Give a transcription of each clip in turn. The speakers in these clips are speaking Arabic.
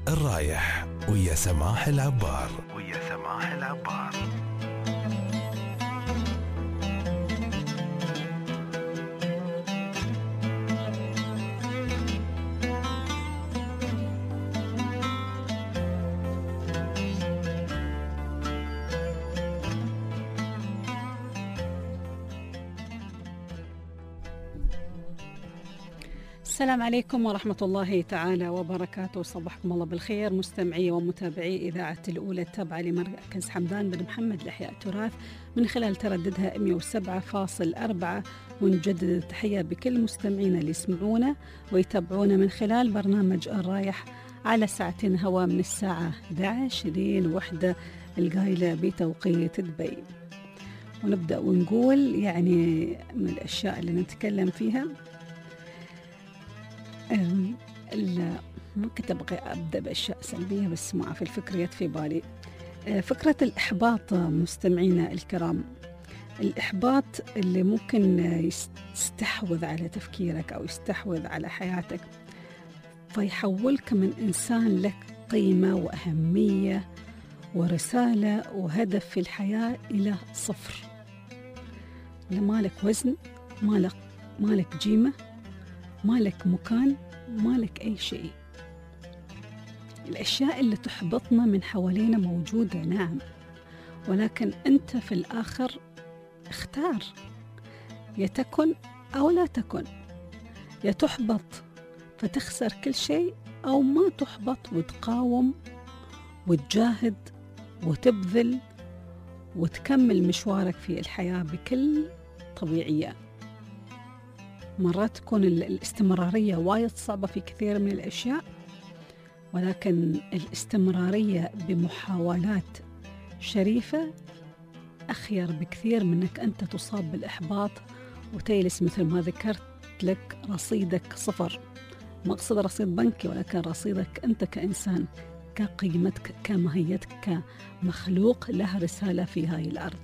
الرايح ويا سماح العبار. السلام عليكم ورحمة الله تعالى وبركاته. صباحكم الله بالخير مستمعي ومتابعي إذاعة الأولى التابعة لمركز حمدان بن محمد لإحياء التراث من خلال ترددها 107.4. ونجدد التحية بكل مستمعينا اللي يسمعونا ويتابعونا من خلال برنامج الرايح على ساعتين هوا من الساعة 11 لين 1 القايلة بتوقيت دبي. ونبدأ ونقول يعني من الأشياء اللي نتكلم فيها ما كنت أبغى أبدأ بأشياء سلبية بس ما في الفكرة في بالي فكرة الإحباط. مستمعينا الكرام، الإحباط اللي ممكن يستحوذ على تفكيرك أو يستحوذ على حياتك فيحولك من إنسان لك قيمة وأهمية ورسالة وهدف في الحياة إلى صفر. لا مالك وزن، مالك جيمة، مالك مكان، مالك أي شيء. الأشياء اللي تحبطنا من حوالينا موجودة نعم، ولكن أنت في الآخر اختار، يا تكن أو لا تكن، يا تحبط فتخسر كل شيء أو ما تحبط وتقاوم وتجاهد وتبذل وتكمل مشوارك في الحياة بكل طبيعية. مرات تكون الاستمرارية وايد صعبة في كثير من الأشياء، ولكن الاستمرارية بمحاولات شريفة أخير بكثير منك أنت تصاب بالإحباط وتيلس مثل ما ذكرت لك رصيدك صفر. ما أقصد رصيد بنكي، ولكن رصيدك أنت كإنسان، كقيمتك، كماهيتك، كمخلوق له رسالة في هاي الأرض.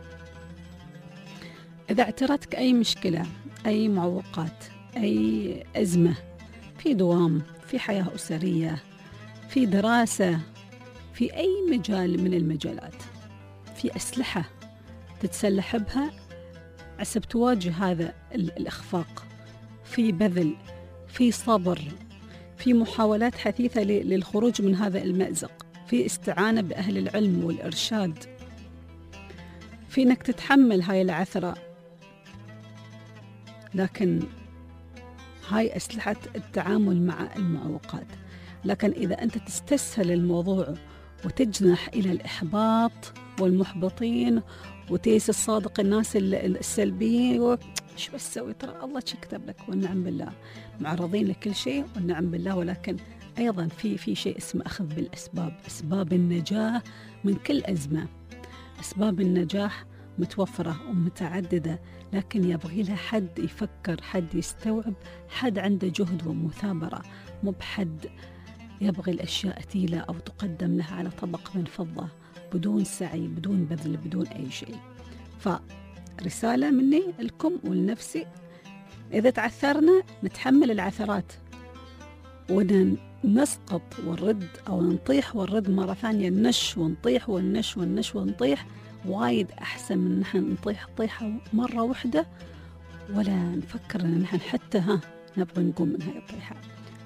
إذا اعترتك أي مشكلة، أي معوقات، أي أزمة في دوام، في حياة أسرية، في دراسة، في أي مجال من المجالات، في أسلحة تتسلح بها عسب تواجه هذا الإخفاق، في بذل، في صبر، في محاولات حثيثة للخروج من هذا المأزق، في استعانة بأهل العلم والإرشاد، في أنك تتحمل هاي العثرة. لكن هاي أسلحة التعامل مع المعوقات. لكن إذا أنت تستسهل الموضوع وتجنح إلى الإحباط والمحبطين وتيس الصادق الناس السلبيين شو بس سوي، ترى الله كتب لك والنعم بالله، معرضين لكل شيء والنعم بالله. ولكن أيضا في شيء اسمه أخذ بالأسباب، أسباب النجاة من كل أزمة. أسباب النجاح متوفرة ومتعددة، لكن يبغي لها حد يفكر، حد يستوعب، حد عنده جهد ومثابرة، مو بحد يبغي الأشياء ثقيلة أو تقدم لها على طبق من فضة بدون سعي، بدون بذل، بدون أي شيء. فرسالة مني لكم ولنفسي، إذا تعثرنا نتحمل العثرات ونسقط ونرد أو نطيح ونرد مرة ثانية، ننش ونطيح وننش ونطيح، وايد أحسن من نحن نطيح طيحة مرة واحدة ولا نفكر أن نحن حتى نبغى نقوم من هاي الطيحة.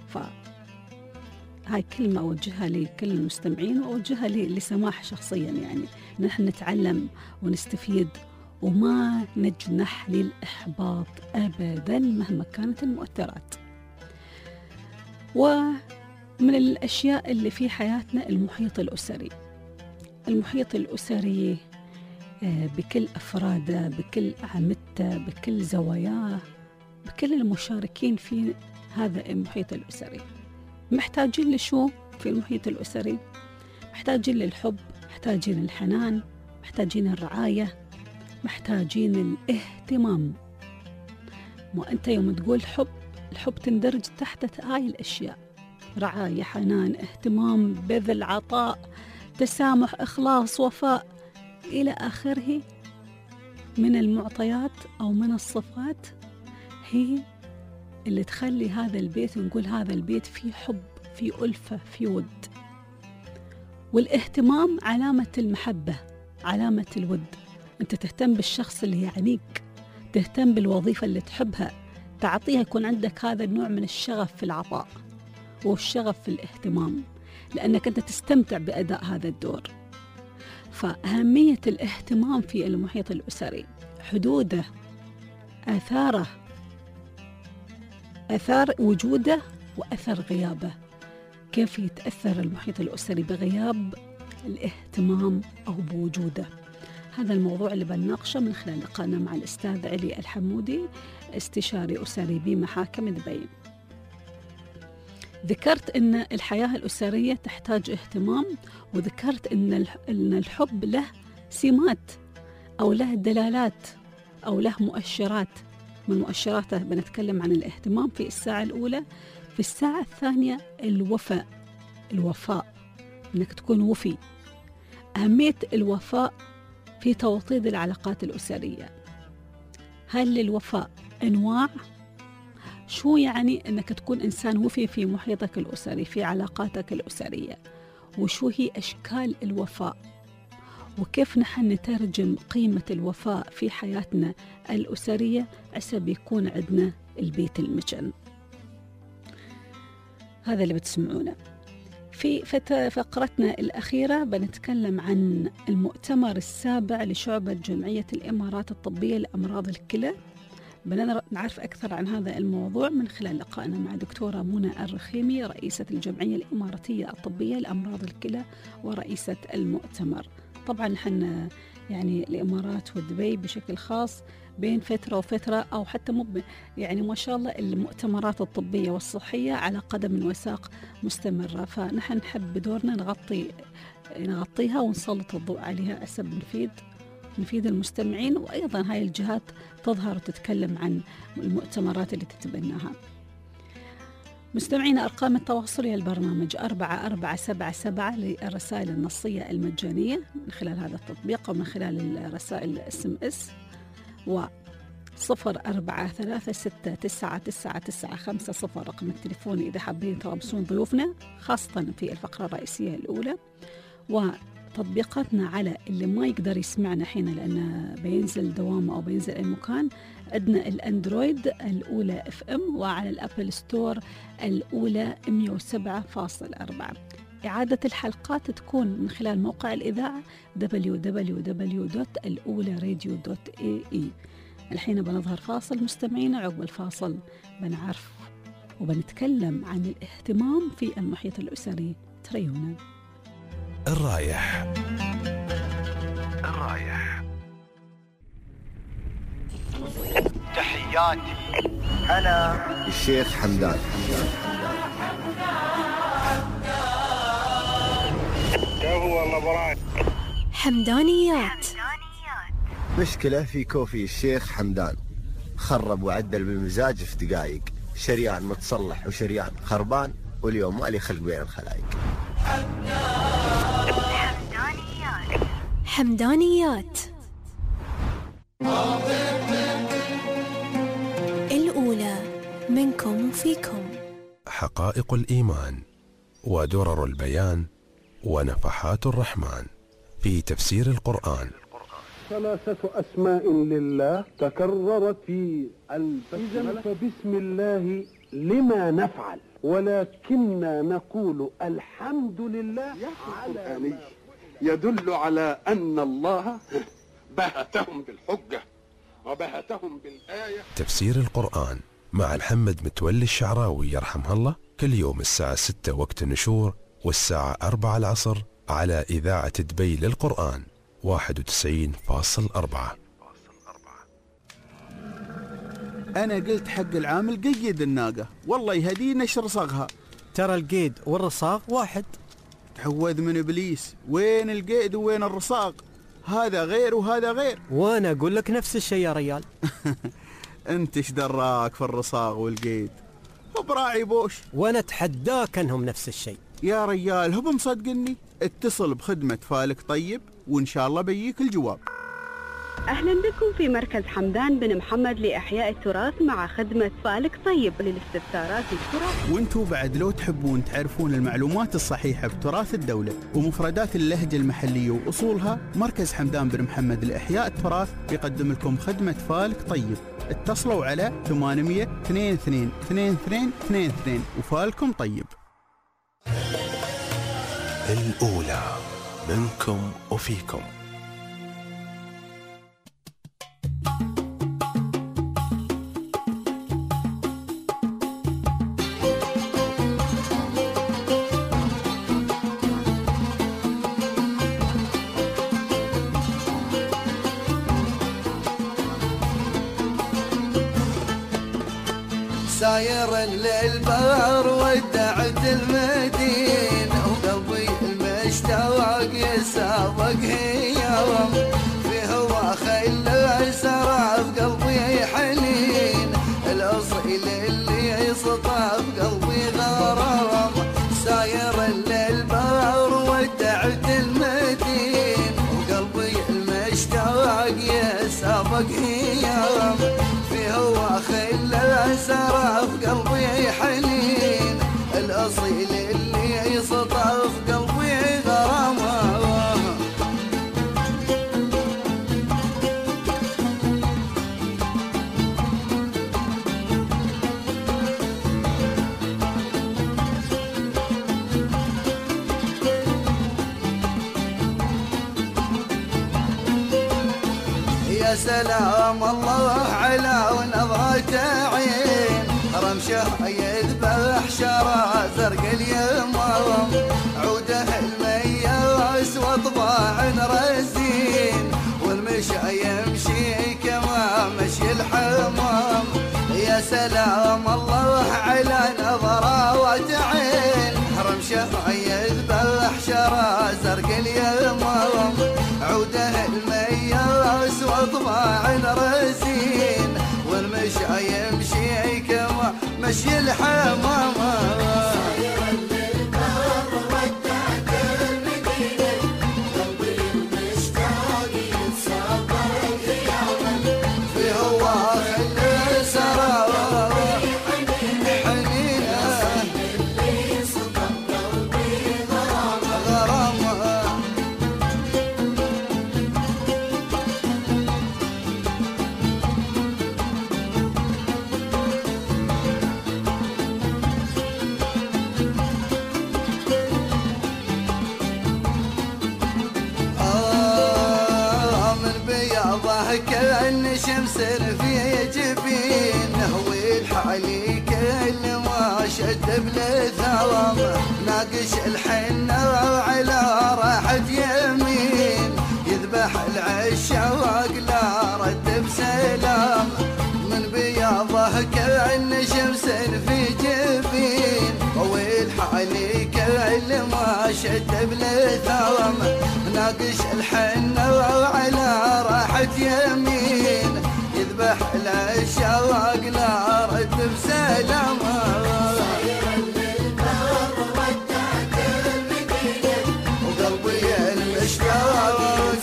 فهاي كلمة أوجهها لكل المستمعين وأوجهها لسماح شخصيا، يعني نحن نتعلم ونستفيد وما نجنح للإحباط أبدا مهما كانت المؤثرات. ومن الأشياء اللي في حياتنا المحيط الأسري. المحيط الأسري بكل أفراده، بكل أعمدته، بكل زواياه، بكل المشاركين في هذا المحيط الأسري. محتاجين لشو في المحيط الأسري؟ محتاجين للحب، محتاجين الحنان، محتاجين الرعاية، محتاجين الاهتمام. ما أنت يوم تقول حب، الحب تندرج تحت هاي الأشياء: رعاية، حنان، اهتمام، بذل، عطاء، تسامح، إخلاص، وفاء، إلى آخره من المعطيات أو من الصفات هي اللي تخلي هذا البيت، نقول هذا البيت فيه حب، فيه ألفة، فيه ود. والاهتمام علامة المحبة، علامة الود. أنت تهتم بالشخص اللي يعنيك، تهتم بالوظيفة اللي تحبها، تعطيها، يكون عندك هذا النوع من الشغف في العطاء والشغف في الاهتمام، لأنك أنت تستمتع بأداء هذا الدور. فأهمية الاهتمام في المحيط الأسري، حدوده، آثاره، أثار وجوده وأثر غيابه، كيف يتأثر المحيط الأسري بغياب الاهتمام أو بوجوده. هذا الموضوع اللي بنناقشه من خلال لقائنا مع الأستاذ علي الحمودي، استشاري أسري بمحاكم دبي. ذكرت أن الحياة الأسرية تحتاج اهتمام، وذكرت أن الحب له سمات أو له دلالات أو له مؤشرات. من مؤشراته بنتكلم عن الاهتمام في الساعة الأولى. في الساعة الثانية الوفاء، أنك تكون وفي. أهمية الوفاء في توطيد العلاقات الأسرية. هل للوفاء أنواع؟ شو يعني أنك تكون إنسان وفي في محيطك الأسري، في علاقاتك الأسرية؟ وشو هي أشكال الوفاء؟ وكيف نحن نترجم قيمة الوفاء في حياتنا الأسرية عسى بيكون عندنا البيت المجن؟ هذا اللي بتسمعونه. في فقرتنا الأخيرة بنتكلم عن المؤتمر السابع لشعبة جمعية الإمارات الطبية لأمراض الكلى. بنعرف أكثر عن هذا الموضوع من خلال لقائنا مع دكتورة منى الرخيمي، رئيسة الجمعية الإماراتية الطبية لأمراض الكلى ورئيسة المؤتمر. طبعا نحن يعني الإمارات ودبي بشكل خاص بين فترة وفترة، أو حتى يعني ما شاء الله المؤتمرات الطبية والصحية على قدم وساق مستمرة، فنحن نحب بدورنا نغطيها ونسلط الضوء عليها أسب نفيد المستمعين، وأيضا هاي الجهات تظهر وتتكلم عن المؤتمرات اللي تتبناها. مستمعين، أرقام التواصل هي البرنامج 4477 للرسائل النصية المجانية من خلال هذا التطبيق، ومن خلال الرسائل SMS، و 0436999950 رقم التليفون إذا حابين ترابصون ضيوفنا خاصة في الفقرة الرئيسية الأولى. وتطبيقاتنا على اللي ما يقدر يسمعنا حين لأنه بينزل دوامه أو بينزل أي مكان، عندنا الأندرويد الأولى FM، وعلى الأبل ستور الأولى 107.4. إعادة الحلقات تكون من خلال موقع الإذاعة www.alularadio.ae. الحين بنظهر فاصل مستمعينا، عقب الفاصل بنعرف وبنتكلم عن الاهتمام في المحيط الأسري. تريونا. الرايح تحياتي أنا الشيخ حمدان. هو الله حمدانيات. مشكلة في كوفي الشيخ حمدان، خرب وعدل بالمزاج في دقايق، شريان متصلح وشريان خربان، واليوم مالي خلق بين الخلايق. حمدانيات الأولى منكم وفيكم. حقائق الإيمان ودرر البيان ونفحات الرحمن في تفسير القرآن. 3 أسماء لله تكررت في البسملة، فبسم الله لما نفعل، ولكننا نقول الحمد لله على يدل على أن الله بهتهم بالحجة وبهتهم بالآية. تفسير القرآن مع محمد متولي الشعراوي يرحمه الله، كل يوم الساعة 6 وقت النشور، والساعة 4 العصر على إذاعة دبي للقرآن 91.4. أنا قلت حق العامل قيد الناقة، والله يهدي نشر صاغها. ترى القيد والرصاغ واحد. تعوذ من إبليس، وين القيد وين الرصاغ؟ هذا غير وهذا غير. وأنا أقول لك نفس الشيء يا ريال. أنت إيش دراك في الرصاغ والقيد؟ هو براعي بوش. وأنا أتحداك أنهم نفس الشيء يا ريال. هو مصدقني؟ اتصل بخدمة فالك طيب وإن شاء الله بيجيك الجواب. أهلا بكم في مركز حمدان بن محمد لإحياء التراث مع خدمة فالك طيب للاستفسارات التراث. وانتوا بعد لو تحبون تعرفون المعلومات الصحيحة بتراث الدولة ومفردات اللهجة المحلية وأصولها، مركز حمدان بن محمد لإحياء التراث بيقدم لكم خدمة فالك طيب. اتصلوا على 800 22 22 22 وفالكم طيب. الأولى منكم وفيكم. ساير للبر ودعت المدينة وقلبي المشتاق يسابق هيام في هوا خيل سراب قلبي حنين الأصيل اللي يسطف قلبي غرام. ساير للبر ودعت المدينة وقلبي المشتاق يسابق هيام في هوا خيل سرف قلبي حنين الأصيل اللي يسطف قلبي غرامه. يا سلام الله على ونظرة عين رمشه يذبح شرى زرق اليمام عوده المياس وطباع رزين والمشى يمشي كما مشي الحمام. يا سلام الله على نظرة عين رمشه يذبح شرى زرق اليمام عوده المياس وطباع رزين والمشى يمشي كما مشي الحمام. كأن شمس في جبينه والحالي كل ما شد بالثوام ناقش الحنة على راحة يمين يذبح العشاق لا رد بسلام من بياضه كأن شمس في جبين والحالي كل ما شد بالثوام ناقش الحنة على راحة يمين يذبح العشاق لا رد بسلام. وقلبي المشتاق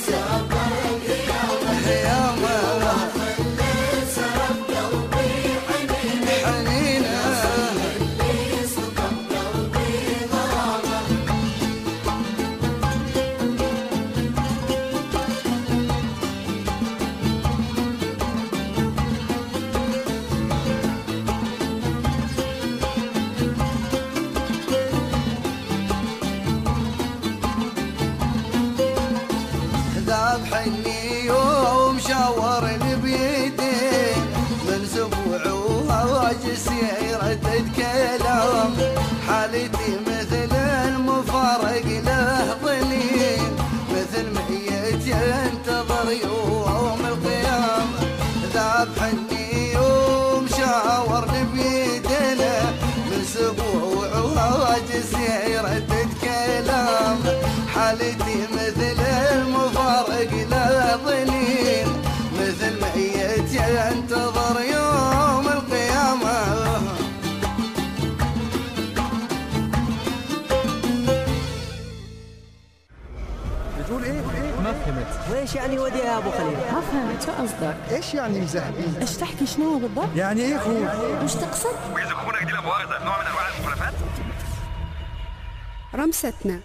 ذابحني يوم شاورني بيدين من سبوعه واجس يردد كلام حالتي مثل المفارق له ظليل مثل ميت ينتظر يوم القيامة. ذابحني يوم شاورني بيدين من سبوعه واجس يردد كلام حالتي مثل المفارق لا ظليل مثل ميت ينتظر يوم القيامة. بتقول ايه؟ ما فهمت. ايش يعني ودي يا ابو خليل؟ ما فهمت شو قصدك؟ ايش يعني مزهبين؟ ايش تحكي شنو بالضبط؟ يعني ايه اخوي؟ وش تقصد؟ ويزقونك دي لا مؤاخذة نوع من انواع المخالفات. رمستنا.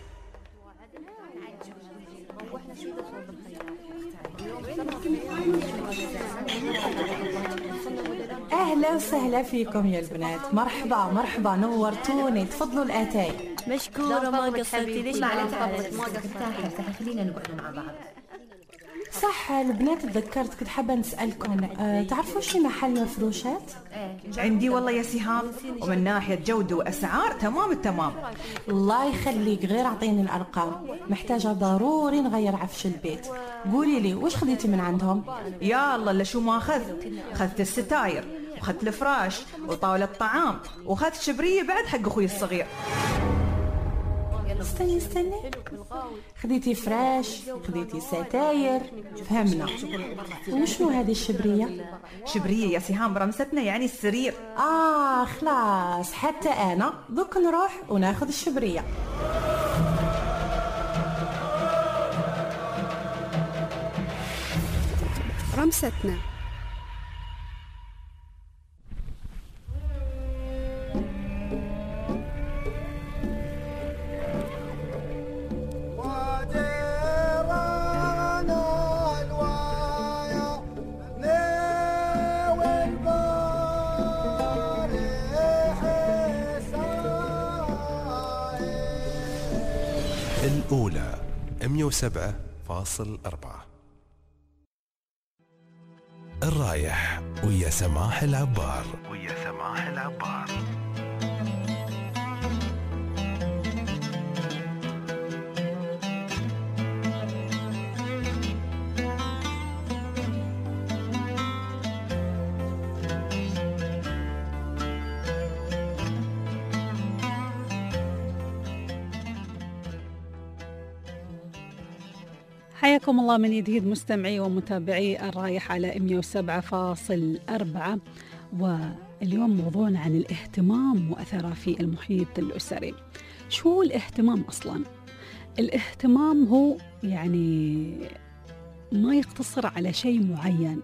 أهلا وسهلا فيكم يا البنات. مرحبا مرحبا، نورتوني. تفضلوا الأتاي. مشكورة ما قصرتي. ليش ما قصرتي؟ خلينا نقعد مع بعض. صح البنات، تذكرت كنت حابة نسألكم، تعرفوا شي محل مفروشات؟ عندي والله يا سهام، ومن ناحية جودة وأسعار تمام التمام. الله يخليك، غير أعطيني الأرقام، محتاجة ضروري نغير عفش البيت. قولي لي وش خذيتي من عندهم؟ يا الله لا شو ما أخذت الستاير، وأخذت الفراش وطاولة طعام، وأخذت شبرية بعد حق أخوي الصغير. استني خذيتي فراش، خذيتي ستاير، فهمنا. وشنو هذه الشبرية؟ شبرية يا سهام رمستنا يعني السرير. خلاص، حتى أنا دوك نروح وناخذ الشبرية. رمستنا. الأولى 107.4. الرايح ويا سماح العبار. حياكم الله من جديد مستمعي ومتابعي الرايح على 107.4. واليوم موضوعنا عن الاهتمام وأثره في المحيط الأسري. شو الاهتمام أصلا؟ الاهتمام هو يعني ما يقتصر على شيء معين،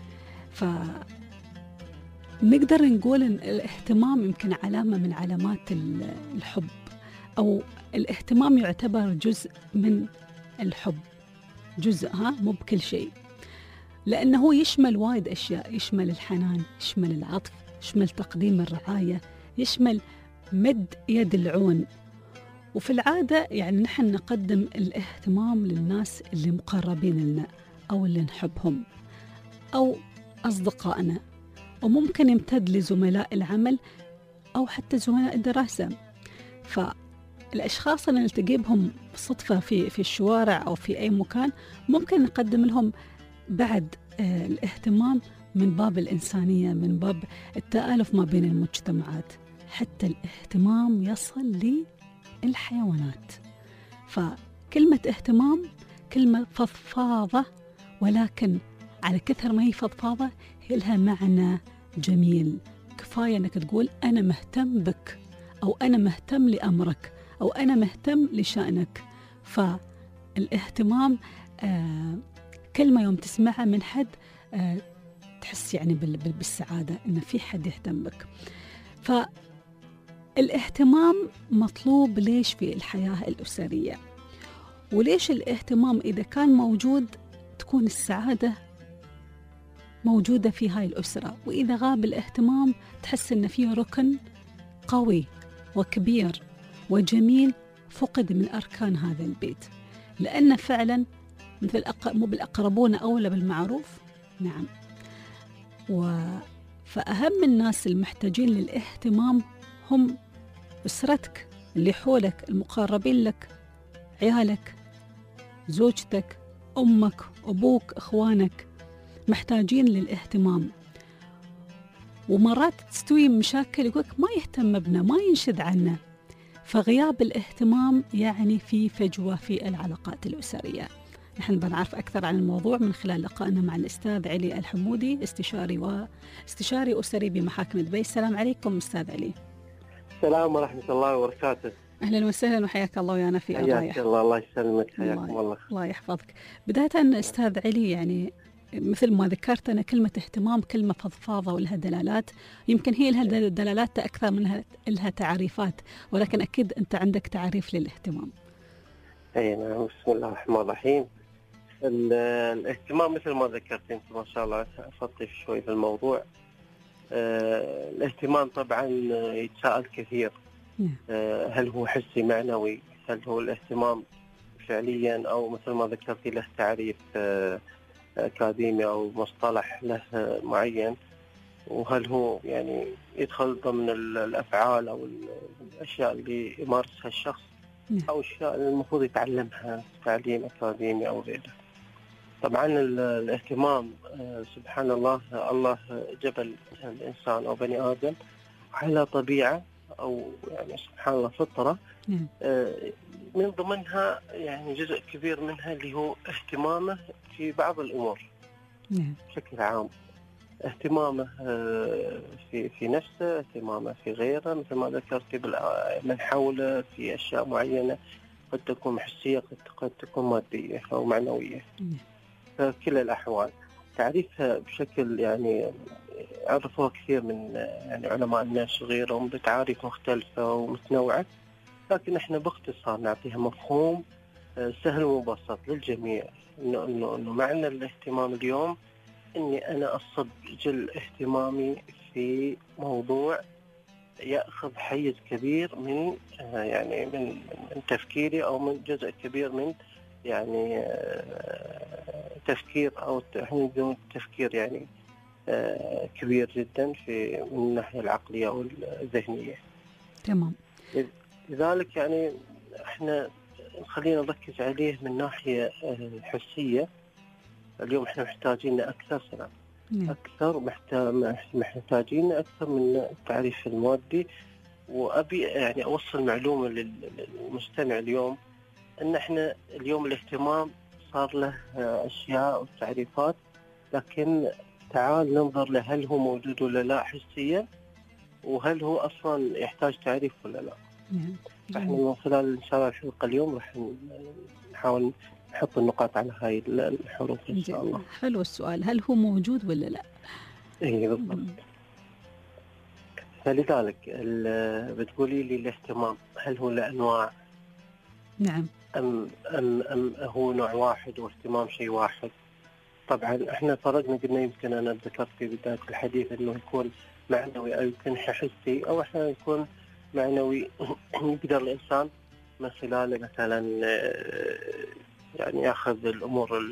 فنقدر نقول إن الاهتمام يمكن علامة من علامات الحب، أو الاهتمام يعتبر جزء من الحب، جزء مو بكل شيء، لأنه يشمل وايد أشياء، يشمل الحنان، يشمل العطف، يشمل تقديم الرعاية، يشمل مد يد العون. وفي العادة يعني نحن نقدم الاهتمام للناس اللي مقربين لنا أو اللي نحبهم أو أصدقائنا، وممكن يمتد لزملاء العمل أو حتى زملاء الدراسة. الأشخاص اللي نلتقي بهم بالصدفة في الشوارع أو في أي مكان ممكن نقدم لهم بعد الاهتمام من باب الإنسانية، من باب التآلف ما بين المجتمعات. حتى الاهتمام يصل للحيوانات. فكلمة اهتمام كلمة فضفاضة، ولكن على كثر ما هي فضفاضة هي لها معنى جميل. كفاية أنك تقول أنا مهتم بك، أو أنا مهتم لأمرك، أو أنا مهتم لشأنك. فالاهتمام كلمة يوم تسمعها من حد تحس يعني بالسعادة إن في حد يهتم بك. فالاهتمام مطلوب ليش في الحياة الأسرية؟ وليش الاهتمام إذا كان موجود تكون السعادة موجودة في هاي الأسرة، وإذا غاب الاهتمام تحس إن فيه ركن قوي وكبير وجميل فقد من أركان هذا البيت. لأن فعلا مثل مو بالأقربون أولى بالمعروف. نعم. فأهم الناس المحتاجين للاهتمام هم أسرتك اللي حولك، المقربين لك، عيالك، زوجتك، أمك، أبوك، إخوانك، محتاجين للاهتمام. ومرات تستوي مشاكل يقولك ما يهتم بنا، ما ينشد عنا. فغياب الاهتمام يعني في فجوة في العلاقات الأسرية. نحن بنعرف أكثر عن الموضوع من خلال لقائنا مع الأستاذ علي الحمودي، استشاري أسري بمحاكم دبي. السلام عليكم أستاذ علي. السلام ورحمة الله وبركاته. أهلا وسهلا وحياك الله ويانا في حياك الرايح. الله يسلمك، حياكم الله. الله يحفظك. بداية أستاذ علي، يعني مثل ما ذكرت أنا كلمة اهتمام كلمة فضفاضة ولها دلالات، يمكن هي لها دلالات أكثر منها لها تعريفات، ولكن أكيد أنت عندك تعريف للاهتمام. أي نعم. بسم الله الرحمن الرحيم. الاهتمام مثل ما ذكرت أنت ما شاء الله أفضل شوي في الموضوع. الاهتمام طبعا يتساءل كثير، هل هو حسي معنوي، هل هو الاهتمام فعليا، أو مثل ما ذكرت له تعريف أكاديمي أو مصطلح له معين، وهل هو يعني يدخل ضمن الأفعال أو الأشياء اللي يمارسها الشخص أو الأشياء اللي المفروض يتعلمها تعليم أكاديمي أو غيره. طبعا الاهتمام سبحان الله، الله جبل الإنسان أو بني آدم على طبيعة أو يعني سبحان الله فطرة، من ضمنها يعني جزء كبير منها اللي هو اهتمامه في بعض الأمور بشكل عام. اهتمامه في نفسه، اهتمامه في غيره، مثل ما ذكرت من حوله في أشياء معينة قد تكون حسية قد تكون مادية أو معنوية. فكل الأحوال تعريفها بشكل يعني عرفوها كثير من يعني علماء النفس وغيرهم بتعاريف مختلفة ومتنوعة، لكن احنا باختصار نعطيها مفهوم سهل ومبسط للجميع، إنه معنى الاهتمام اليوم إني أنا أصب جل اهتمامي في موضوع يأخذ حيز كبير من يعني من تفكيري، أو من جزء كبير من يعني تفكير أو تفكير يعني كبير جدا في من الناحية العقلية أو الذهنية. تمام. لذلك يعني احنا خلينا نركز عليه من ناحية حسية. اليوم احنا محتاجين أكثر أكثر محتاجين أكثر من التعريف المادي. وأبي يعني أوصل معلومة للمستمع اليوم أن احنا اليوم الاهتمام صار له أشياء وتعريفات، لكن تعال ننظر له هل هو موجود ولا لا حسيا، وهل هو أصلا يحتاج تعريف ولا لا. احنا من خلال إن شاء الله الحلقة اليوم راح نحاول نحط النقاط على هاي الحروف إن شاء الله. حلو السؤال، هل هو موجود ولا لا؟ إيه بالضبط. فلذلك بتقولي لي الاهتمام هل هو لأنواع؟ نعم. أم هو نوع واحد واهتمام شيء واحد؟ طبعا احنا فرقنا، قلنا يمكن أنا ذكرت في بداية الحديث إنه يكون معنوي أو يكون حسي، أو احنا يكون معنوي يقدر الإنسان من خلاله مثلا يعني يأخذ الأمور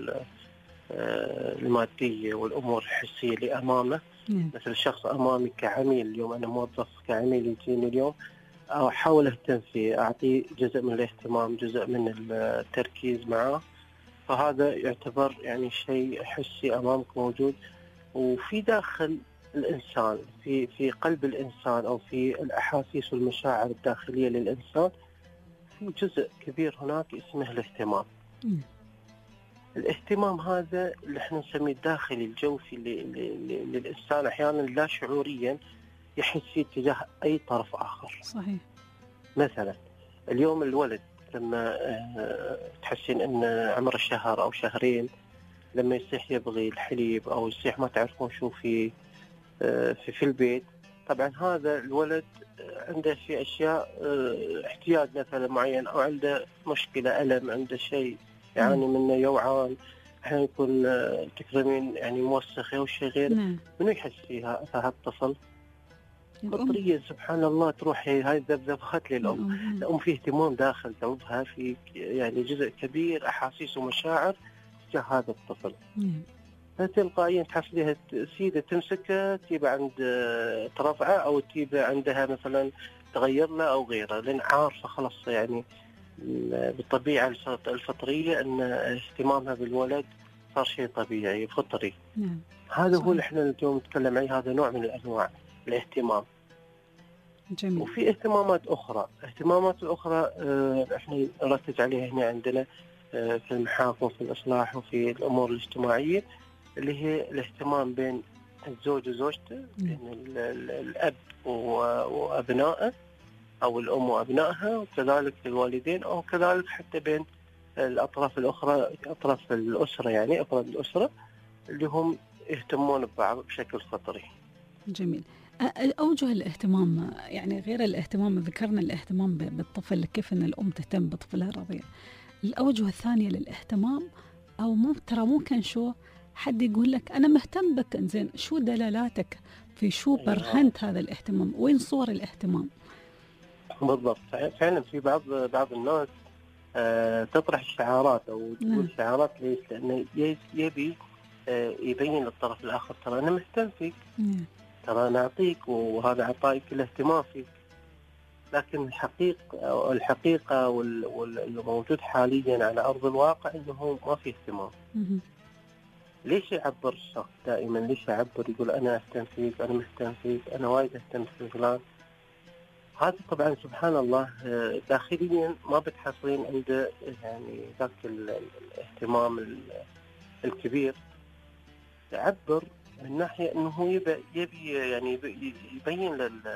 المادية والأمور الحسية اللي أمامه. مثل الشخص أمامي كعميل اليوم، أنا موظف كعميل يجيني اليوم، أحاول أهتم فيه، أعطيه جزء من الاهتمام، جزء من التركيز معه، فهذا يعتبر يعني شيء حسي أمامك موجود. وفي داخل الإنسان، في قلب الإنسان أو في الأحاسيس والمشاعر الداخلية للإنسان، في جزء كبير هناك اسمه الاهتمام. الاهتمام هذا اللي احنا نسميه الداخلي الجوفي للإنسان، أحيانا لا شعوريا يحس فيه تجاه أي طرف آخر. صحيح. مثلا اليوم الولد لما تحسين أن عمره شهر أو شهرين، لما يصيح يبغي الحليب أو يصيح ما تعرفون شو في البيت، طبعا هذا الولد عنده في أشياء احتياج مثلا معين، أو عنده مشكلة ألم، عنده شيء يعني منه يوعان، أحيانا يكون تكرمين يعني موسخ أو شيء غير. منو يحس فيها هالطفل؟ فطريا سبحان الله تروح هاي الذبذبات للأم. الأم فيه اهتمام داخل ثوبها، في يعني جزء كبير أحاسيس ومشاعر تجاه هذا الطفل. فتلقائيا تحصليها سيدة تمسكه، تيبه عند ترفعه، أو تيبه عندها مثلا تغير له أو غيره، لأن عارفة خلاص يعني بالطبيعة الفطرية أن اهتمامها بالولد صار شيء طبيعي فطري. هذا هو اللي احنا اليوم نتكلم عليه، هذا نوع من الأنواع الاهتمام. جميل. وفي اهتمامات أخرى، اهتمامات الأخرى احنا نركز عليها هنا عندنا في المحافظ وفي الإصلاح وفي الأمور الاجتماعية، اللي هي الاهتمام بين الزوج وزوجته، بين الأب وأبنائه، أو الأم وأبنائها، وكذلك الوالدين، أو كذلك حتى بين الأطراف الأخرى، أطراف الأسرة، يعني أفراد الأسرة اللي هم يهتمون ببعض بشكل فطري. جميل. أوجه الاهتمام، يعني غير الاهتمام، ذكرنا الاهتمام بالطفل، كيف أن الأم تهتم بطفلها الرضيع. الأوجه الثانية للاهتمام، أو ترى ممكن شو حد يقول لك أنا مهتم بك، إنزين شو دلالاتك في شو برهنت هذا الاهتمام؟ وين صور الاهتمام؟ بالضبط. فعلا في بعض الناس تطرح الشعارات أو تقول شعارات. ليش؟ لأنه يبي يبين للطرف الآخر ترى أنا مهتم فيك، ترى أنا أعطيك، وهذا عطائك الاهتمام فيك. لكن الحقيقة والموجود حاليا على أرض الواقع إنه ما في اهتمام. ليش يعبر الشخص دائما؟ ليش يعبر يقول أنا أهتم فيك، أنا مهتم فيك، أنا وايد أهتم في فلان؟ هذا طبعا سبحان الله داخليا ما بتحصلين عنده يعني ذاك الاهتمام الكبير. يعبر من ناحية أنه يبي يعني يبين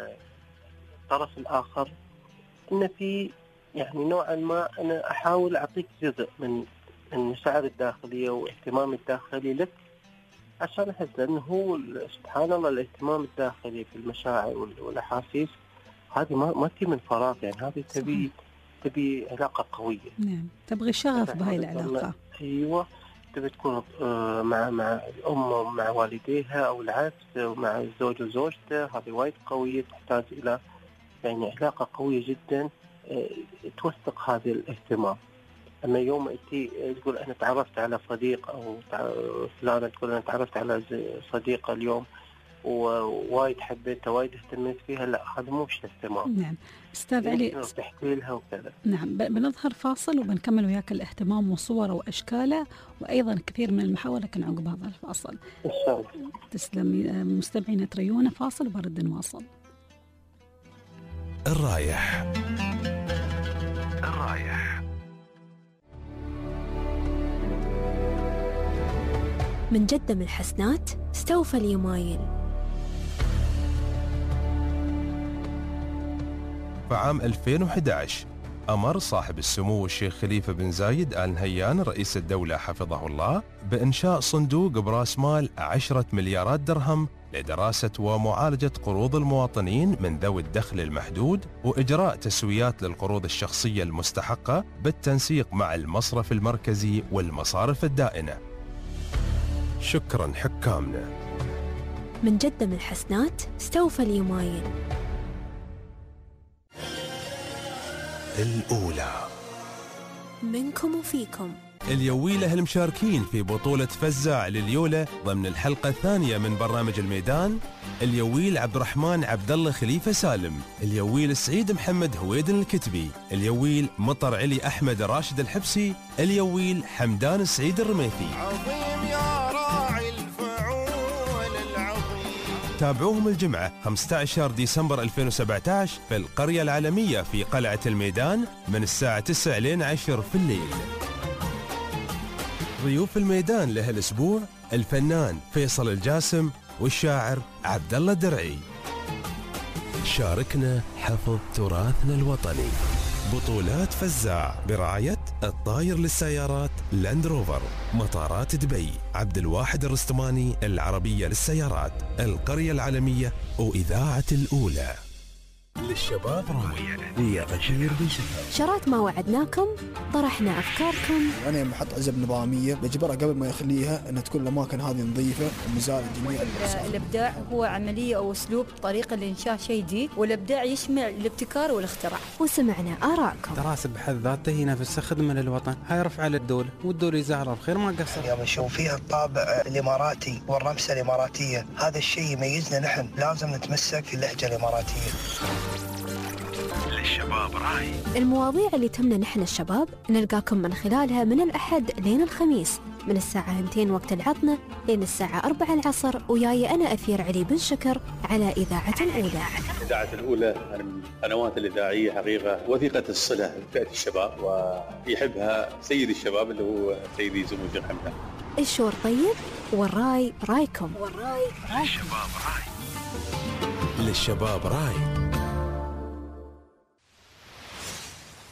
للطرف الآخر أن في يعني نوعا ما أنا أحاول أعطيك جزء من المشاعر الداخلية واهتمام الداخلي لك، عشان أحس أنه هو سبحان الله الاهتمام الداخلي في المشاعر والأحاسيس هذه ما تجي من فراغ. يعني هذه تبي علاقة قوية. نعم، تبغي شغف بهاي العلاقة. أيوة، تبي تكون مع الأم مع والديها، أو العكس مع الزوج وزوجته. هذه وايد قوية، تحتاج إلى يعني علاقة قوية جدا توثق هذا الاهتمام. أما يوم تقول أنا تعرفت على صديق، أو فلانة تقول أنا تعرفت على صديقة اليوم ووايد حبيتها، وايد اهتميت فيها، لا هذا مو اهتمام. نعم أستاذ علي، تحكي لها وكذا. نعم، بنظهر فاصل وبنكمل وياك الاهتمام وصوره وأشكاله، وأيضا كثير من المحاور، لكن عقب هذا الفاصل. إن شاء الله. تسلم مستمعينا، تريونا فاصل وبرد نواصل. الرايح من جدة من الحسنات استوفى اليمايل. فعام 2011 أمر صاحب السمو الشيخ خليفة بن زايد آل نهيان رئيس الدولة حفظه الله بإنشاء صندوق برأس مال 10 مليارات درهم لدراسة ومعالجة قروض المواطنين من ذوي الدخل المحدود، وإجراء تسويات للقروض الشخصية المستحقة بالتنسيق مع المصرف المركزي والمصارف الدائنة. شكرا حكامنا. من جدة من الحسنات استوفى اليمايل. الأولى منكم وفيكم. اليويلة المشاركين في بطولة فزاع لليولة ضمن الحلقة الثانية من برنامج الميدان: اليويل عبد الرحمن عبد الله خليفة سالم، اليويل السعيد محمد هويد الكتبي، اليويل مطر علي أحمد راشد الحبسي، اليويل حمدان السعيد الرميثي. عظيم يا راعي الفعول العظيم. تابعوهم الجمعة 15 ديسمبر 2017 في القرية العالمية في قلعة الميدان من الساعة 9 لين 10 في الليل. ضيوف الميدان لهالأسبوع الفنان فيصل الجاسم والشاعر عبد الله الدرعي. شاركنا حفظ تراثنا الوطني. بطولات فزاع برعاية الطاير للسيارات لاند روفر، مطارات دبي، عبد الواحد الرستماني العربية للسيارات، القرية العالمية، وإذاعة الأولى. للشباب راي ليغشير بشكل. شرات ما وعدناكم، طرحنا أفكاركم. أنا محط عزب نظامية بجبرها قبل ما يخليها أن تكون الأماكن هذه نظيفة ومزال جميع المسائل. الإبداع هو عملية أو أسلوب طريقة لإنشاء شيء جديد، والإبداع يشمل الابتكار والاختراع. وسمعنا آراءكم. دراسة بحد ذاته هي نفسها خدمة للوطن، هاي رفع للدولة، والدولة يزعلها بخير ما قصر. اليوم نشوف فيها الطابع الإماراتي والرمسة الإماراتية، هذا الشيء يميزنا نحن، لازم نتمسك في اللهجة الإماراتية. للشباب راي. المواضيع اللي تهمنا نحن الشباب نلقاكم من خلالها من الأحد لين الخميس من الساعة 2 وقت العطنة لين الساعة 4 العصر، وياي أنا أثير علي بن شكر على إذاعة الأولى. إذاعة الأولى من القنوات الإذاعية حقيقة وثيقة الصلة بفئة الشباب، ويحبها سيد الشباب اللي هو سيدي سمو الشيخ حمدان. الشور طيب والراي رايكم. للشباب راي.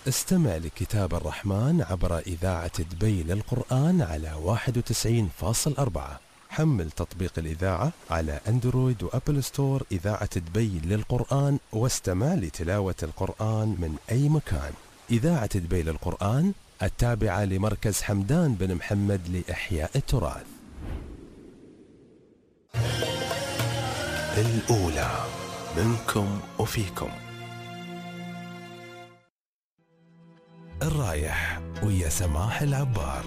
استمع لكتاب الرحمن عبر إذاعة دبي للقرآن على 91.4. حمل تطبيق الإذاعة على أندرويد وأبل ستور إذاعة دبي للقرآن واستمع لتلاوة القرآن من أي مكان. إذاعة دبي للقرآن التابعة لمركز حمدان بن محمد لإحياء التراث. الأولى منكم وفيكم. الرايح ويا سماح العبار.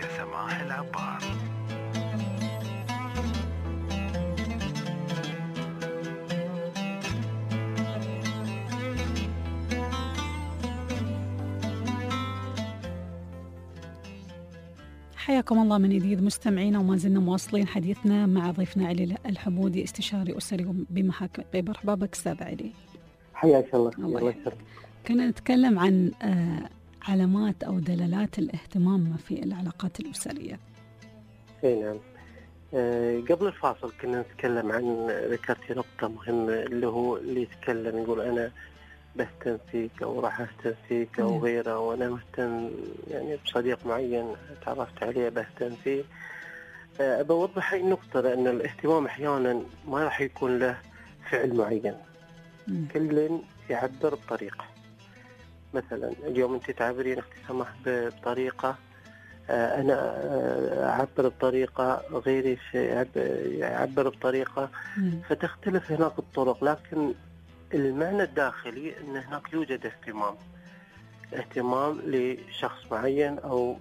حياكم الله من جديد مستمعينا، وما زلنا مواصلين حديثنا مع ضيفنا علي الحمودي، استشاري أسري بمحاكم طيبة. مرحبا بك أستاذ علي. حياك الله. الله يسلمك. كنا نتكلم عن علامات أو دلالات الاهتمام في العلاقات الأسرية. اي نعم. قبل الفاصل كنا نتكلم عن، ذكرتي نقطة مهمة اللي يتكلم يقول أنا بهتم فيك أو راح أهتم فيك أو غيره، وأنا مهتم يعني بصديق معين تعرفت عليه بهتم فيه. بوضح هاي النقطة، لأن الاهتمام أحيانا ما راح يكون له فعل معين. كل يعبر بطريقة. مثلا اليوم أنت تعبرين أختي سماح بطريقة، أنا أعبر بطريقة، غيري يعبر بطريقة، فتختلف هناك الطرق، لكن المعنى الداخلي أن هناك يوجد اهتمام لشخص معين أو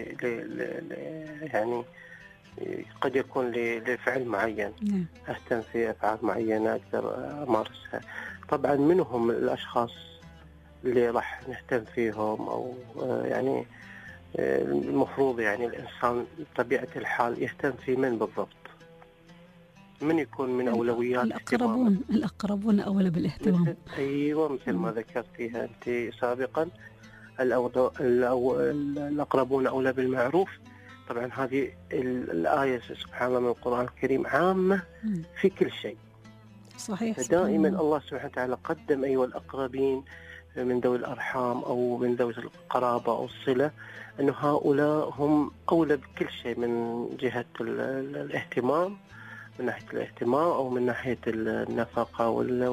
يعني قد يكون لفعل معين. أهتم في أفعال معينة أقدر أمارسها. طبعا منهم الأشخاص اللي راح نهتم فيهم، أو يعني المفروض يعني الإنسان بطبيعة الحال يهتم في من بالضبط، من يكون من أولويات الأقربون أولى بالاهتمام. أيوة، مثل ما ذكرتيها أنت سابقا، الأقربون أولى بالمعروف. طبعا هذه الآية سبحان الله من القرآن الكريم عامة في كل شيء. صحيح. دائما الله سبحانه وتعالى قدم أيوة الأقربين من ذوي الأرحام أو من ذوي القرابة أو الصلة، أنه هؤلاء هم أولى بكل شيء من جهة الاهتمام، من ناحية الاهتمام أو من ناحية النفقة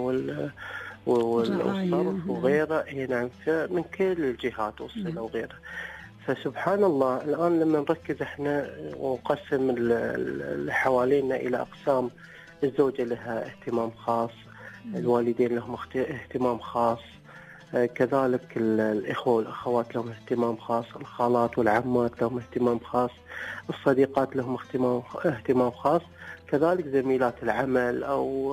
والصرف وغيره. نعم، من كل الجهات والصلة وغيره. فسبحان الله الآن لما نركز احنا ونقسم اللي حوالينا إلى أقسام، الزوجة لها اهتمام خاص، الوالدين لهم اهتمام خاص، كذلك الإخوة والأخوات لهم اهتمام خاص، الخالات والعمات لهم اهتمام خاص، الصديقات لهم اهتمام خاص، كذلك زميلات العمل أو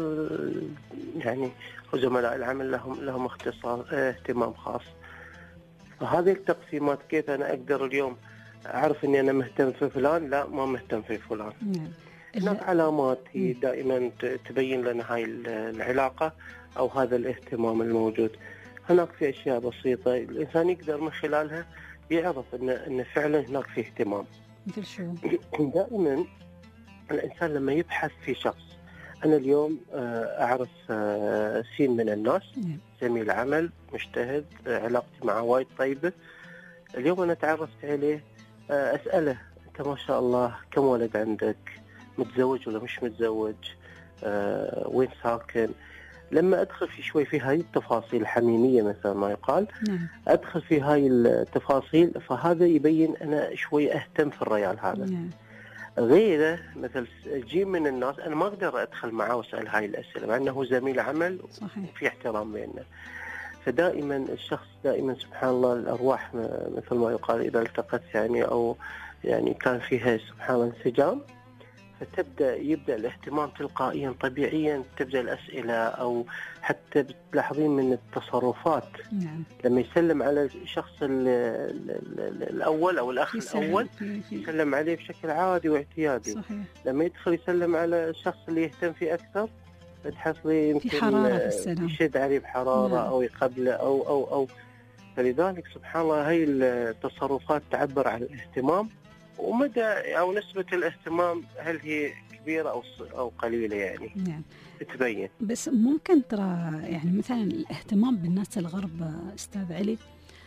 يعني زملاء العمل لهم اهتمام خاص. فهذه التقسيمات كيف أنا أقدر اليوم أعرف أني أنا مهتم في فلان؟ لا، ما مهتم في فلان. هناك علامات هي دائما تبين لنا هاي العلاقة أو هذا الاهتمام الموجود. هناك في أشياء بسيطة الإنسان يقدر من خلالها يعرف أن فعلا هناك في اهتمام. مثل شو؟ دائما الإنسان لما يبحث في شخص، أنا اليوم أعرف سين من الناس، زميل عمل مجتهد، علاقتي معه وايد طيبة، اليوم أنا تعرفت عليه، أسأله أنت ما شاء الله كم ولد عندك؟ متزوج ولا مش متزوج؟ وين ساكن؟ لما أدخل في شوي في هاي التفاصيل الحميمية مثل ما يقال، أدخل في هاي التفاصيل، فهذا يبين أنا شوي أهتم في الرجال هذا. غيره مثل جيم من الناس أنا ما أقدر أدخل معه وأسأل هاي الأسئلة، مع أنه زميل عمل وفي احترام بيننا. فدائما الشخص دائما سبحان الله الأرواح مثل ما يقال إذا التقت يعني أو يعني كان فيها سبحان الله انسجام، يبدأ الاهتمام تلقائيا طبيعيا، تبدأ الأسئلة أو حتى بتلاحظين من التصرفات. لما يسلم على الشخص الأول أو الأخ الأول يسلم عليه بشكل عادي واعتيادي. لما يدخل يسلم على الشخص اللي يهتم فيه أكثر تحصلي يمكن يشد عليه بحرارة أو يقبله أو فلذلك سبحان الله هاي التصرفات تعبر عن الاهتمام، ومدى أو نسبة الاهتمام هل هي كبيرة أو قليلة يعني. تبين. بس ممكن ترى يعني مثلا الاهتمام بالناس الغرب أستاذ علي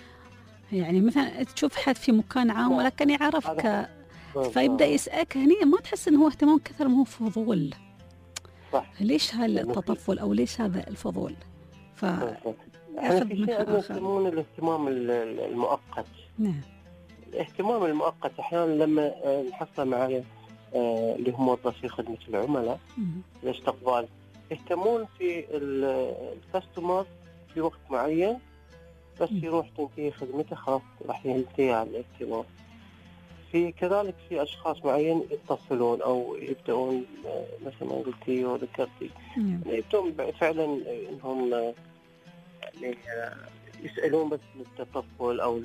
يعني مثلا تشوف حد في مكان عام ولكن يعرفك فيبدأ يسألك، هني ما تحس إنه هو اهتمام كثر ما هو فضول. صح. ليش هالتطفل أو ليش هذا الفضول؟ ياخذ من آخر. يسمونه الاهتمام المؤقت. نعم. الاهتمام المؤقت أحيانا لما نحصل معي اللي هم موظفي خدمة العملاء الاستقبال يهتمون في الكاستمر في وقت معين، بس يروح تنتهي خدمته خلاص راح ينتهي على الاهتمام. في كذلك في أشخاص معين يتصلون أو يبدأون مثل ما قلتي وذكرتي يبدأون فعلا إنهم يعني يسألون بس للتطفل أو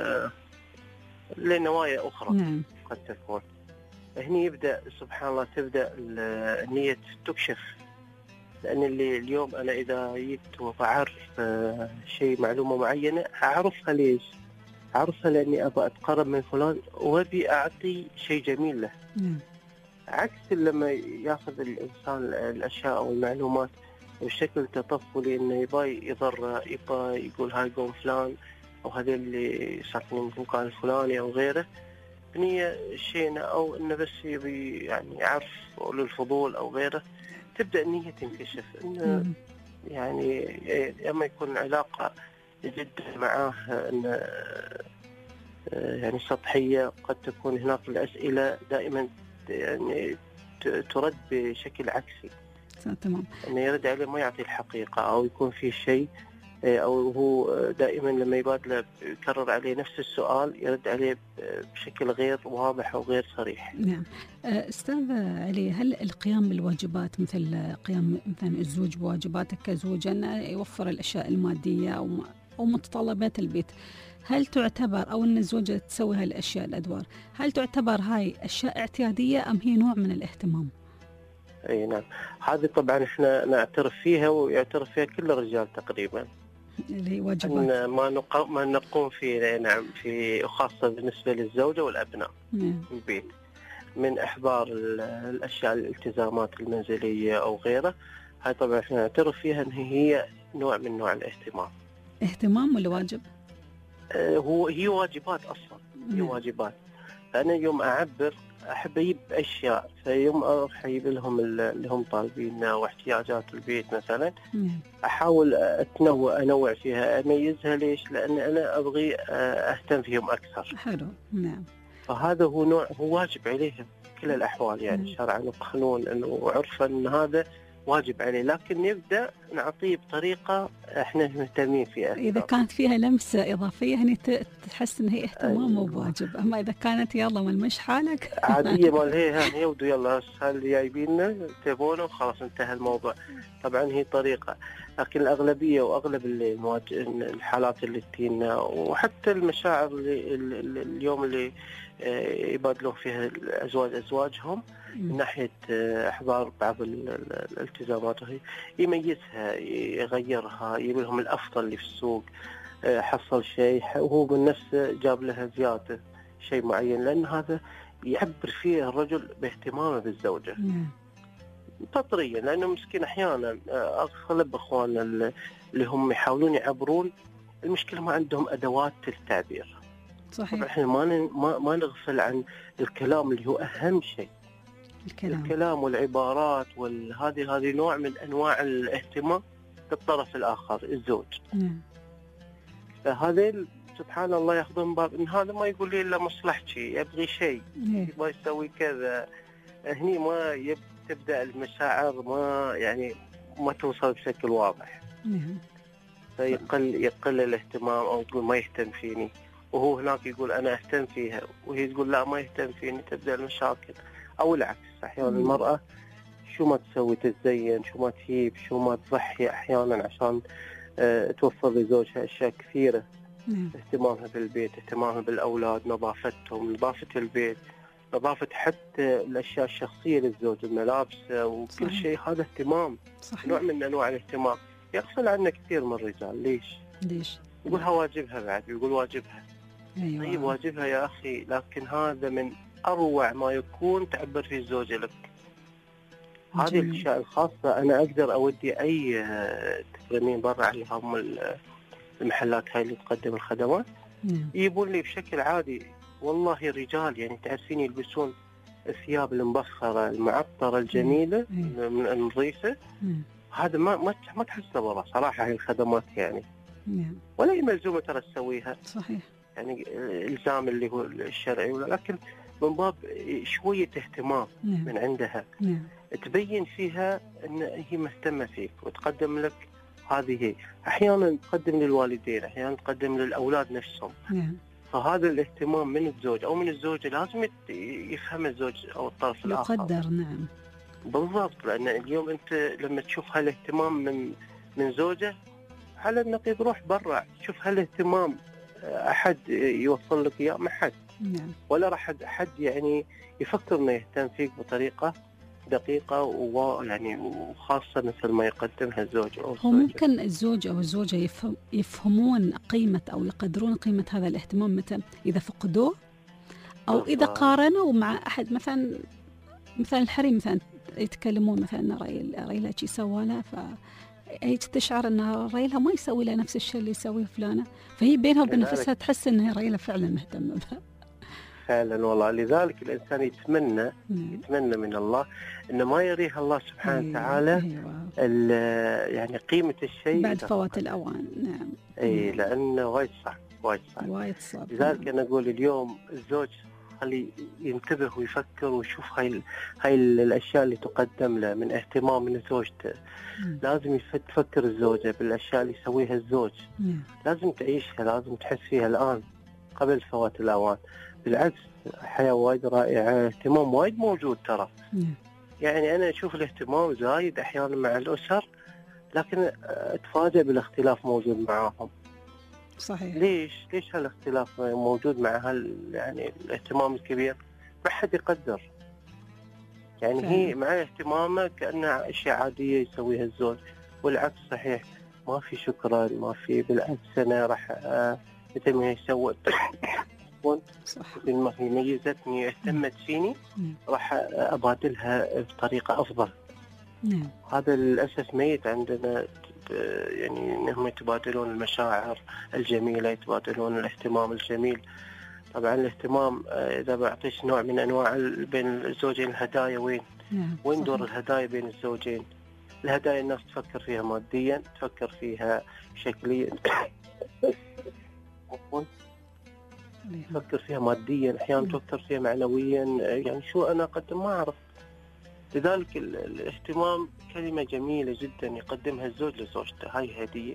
لنوايا أخرى. قد تكون هني يبدأ سبحان الله تبدأ النية تكشف، لأن اليوم أنا إذا جيت وبعرف شيء معلومة معينة أعرفها. ليش؟ أعرفها لأني أبغى أتقرب من فلان وأبي أعطي شيء جميل له. عكس لما يأخذ الإنسان الأشياء أو المعلومات بشكل تطفلي، إنه يبغى يضر، يبغى يقول هاي قوم فلان أو هذا اللي ساكنين في المكان الفلاني أو غيره بنية شيء، أو إنه بس يبي يعني يعرف للفضول أو غيره، تبدأ النية تنكشف. إنه يعني لما يكون علاقة جدا معاه إنه يعني سطحية، قد تكون هناك الأسئلة دائما يعني ترد بشكل عكسي. تمام. إنه يرد عليه ما يعطي الحقيقة، أو يكون في شيء أو هو دائما لما يبادله يكرر عليه نفس السؤال يرد عليه بشكل غير واضح أو غير صريح. نعم. أستاذ علي، هل القيام بالواجبات مثل قيام مثلا الزوج بواجباته كزوج أنه يوفر الأشياء المادية أو متطلبات البيت، هل تعتبر أو أن الزوجة تسوي هالأشياء الأدوار، هل تعتبر هاي أشياء اعتيادية أم هي نوع من الاهتمام؟ أي نعم، هذه طبعا إحنا نعترف فيها ويعترف فيها كل الرجال تقريبا، اللي هي واجبات ما نقوم فيه. نعم، في خاصة بالنسبة للزوجة والأبناء البيت، من إحضار الأشياء الالتزامات المنزلية أو غيره. هاي طبعا إحنا نعترف فيها أن هي نوع من نوع الاهتمام. اهتمام ولا واجب؟ هي واجبات أصلا. هي واجبات. فأنا يوم أعبر أحب أجيب أشياء، فيوم أروح أجيب لهم اللي هم طالبينها واحتياجات البيت مثلا، أحاول أنوع فيها، أميزها. ليش؟ لأن أنا أبغي أهتم فيهم أكثر. حلو. نعم. فهذا هو نوع، هو واجب عليهم كل الأحوال، يعني شرعا وقانون أنه عرفا أن هذا واجب عليه، لكن نبدأ نعطيه بطريقة احنا مهتمين فيها. إذا كانت فيها لمسة إضافية هني تحس إن هي اهتمام مو بواجب، أما إذا كانت يلا ملمش حالك عادية مال هي ودو يلا اللي جايبيننا تبونه وخلاص انتهى الموضوع. طبعا هي طريقة، لكن الأغلبية وأغلب الحالات اللي تجينا وحتى المشاعر اللي اليوم اللي يبادلون فيها الأزواج أزواجهم من ناحية إحضار بعض الالتزامات، يميزها، يغيرها، يجيب لهم الأفضل اللي في السوق. حصل شيء وهو من نفسه جاب لها زيادة شيء معين، لأن هذا يعبر فيه الرجل باهتمامه بالزوجة تطريا. لأنه مسكين أحيانا أغلب أخواننا اللي هم يحاولون يعبرون، المشكلة ما عندهم أدوات التعبير. صحيح. احنا ما نغفل عن الكلام اللي هو أهم شيء. الكلام والعبارات هذه نوع من أنواع الاهتمام بالطرف الآخر الزوج. فهذا سبحان الله ياخذون باب إن هذا ما يقول لي إلا مصلحتي، يبغي شيء، يبغى يسوي كذا. هني ما تبدأ المشاعر ما توصل بشكل واضح. فيقل الاهتمام، أو تقول ما يهتم فيني، وهو هناك يقول أنا أهتم فيها وهي تقول لا ما يهتم فيني. تبدأ المشاكل، أو العكس. أحيانا المرأة شو ما تسوي تتزين، شو ما تهيب، شو ما تضحي أحيانا عشان توفر لزوجها أشياء كثيرة. اهتمامها بالبيت، اهتمامها بالأولاد، نظافتهم، نظافة البيت، نظافة حتى الأشياء الشخصية للزوج، الملابس وكل شيء. هذا اهتمام. صحيح. نوع من أنواع الاهتمام يغفل عنه كثير من الرجال. ليش؟ يقولها واجبها، بعد يقول واجبها. أيوة. طيب واجبها يا أخي، لكن هذا من أروع ما يكون تعبر فيه الزوجة لك. هذه الأشياء الخاصة أنا أقدر أودي أي تكريمين برا على هم المحلات هاي اللي تقدم الخدمات، يجيبون لي بشكل عادي والله رجال يعني تعرفين يلبسون الثياب المبخرة المعطرة الجميلة النظيفة. هذا ما تحسه والله صراحة هاي الخدمات يعني ولا هي ملزومة ترى تسويها صحيح يعني الزام اللي هو الشرعي، ولكن من باب شوية اهتمام من عندها تبين فيها ان هي مهتمة فيك وتقدم لك. هذه احيانا تقدم للوالدين، احيانا تقدم للاولاد نفسهم. فهذا الاهتمام من الزوج او من الزوجة لازم يفهم الزوج او الطرف الاخر يقدر. بالضبط، لان اليوم انت لما تشوف هالاهتمام من زوجة على النقيض روح برا شوف هالاهتمام احد يوصل لك اياه، ما حد ولا راح احد يعني يفكر انه يهتم فيك بطريقه دقيقه ويعني وخاصه مثل ما يقدمها الزوج او هو ممكن الزوج او الزوجه يفهمون قيمه او يقدرون قيمه هذا الاهتمام متى اذا فقدوه او اذا قارنوا مع احد مثلا الحريم مثلا يتكلمون مثلا ريلا شي سوى لها هي تشعر ان ريلا ما يسوي لها نفس الشيء اللي يسويه فلانه، فهي بينها وبين نفسها تحس ان ريلا فعلا مهتمه بها. فعلا والله، لذلك الانسان يتمنى من الله ان ما يريها الله سبحانه وتعالى يعني قيمه الشيء بعد فوات الاوان. اي لانه وايد صعب. لذلك انا اقول اليوم الزوج خلي ينتبه ويفكر ويشوف هاي الاشياء اللي تقدم له من اهتمام من زوجته. لازم تفكر الزوجه بالاشياء اللي يسويها الزوج. لازم تعيشها، لازم تحس فيها الان قبل فوات الاوان. بالعكس حياه وايد رائعه، اهتمام وايد موجود ترى. يعني انا اشوف الاهتمام زايد احيانا مع الاسر، لكن اتفاجئ بالاختلاف موجود معاهم. صحيح. ليش هالاختلاف موجود مع يعني الاهتمام الكبير؟ ما حد يقدر. يعني فعلا. هي مع اهتمامه كأنها أشياء عادية يسويها الزوج، والعكس صحيح. ما في شكرا، ما في، بالعكس أنا راح مثل ما يسوي مثل ما هي ميزتني اهتمت فيني راح أبادلها بطريقة أفضل. هذا للأسف ميت عندنا، يعني انهم يتبادلون المشاعر الجميله، يتبادلون الاهتمام الجميل. طبعا الاهتمام اذا بعطيش نوع من انواع بين الزوجين الهدايا وين دور الهدايا بين الزوجين؟ الهدايا الناس تفكر فيها ماديا، تفكر فيها شكليا، تفكر فيها ماديا، احيانا تفكر فيها معنويا. يعني شو انا اقدم ما اعرف. لذلك الاهتمام كلمة جميلة جدا يقدمها الزوج لزوجته، هاي هدية.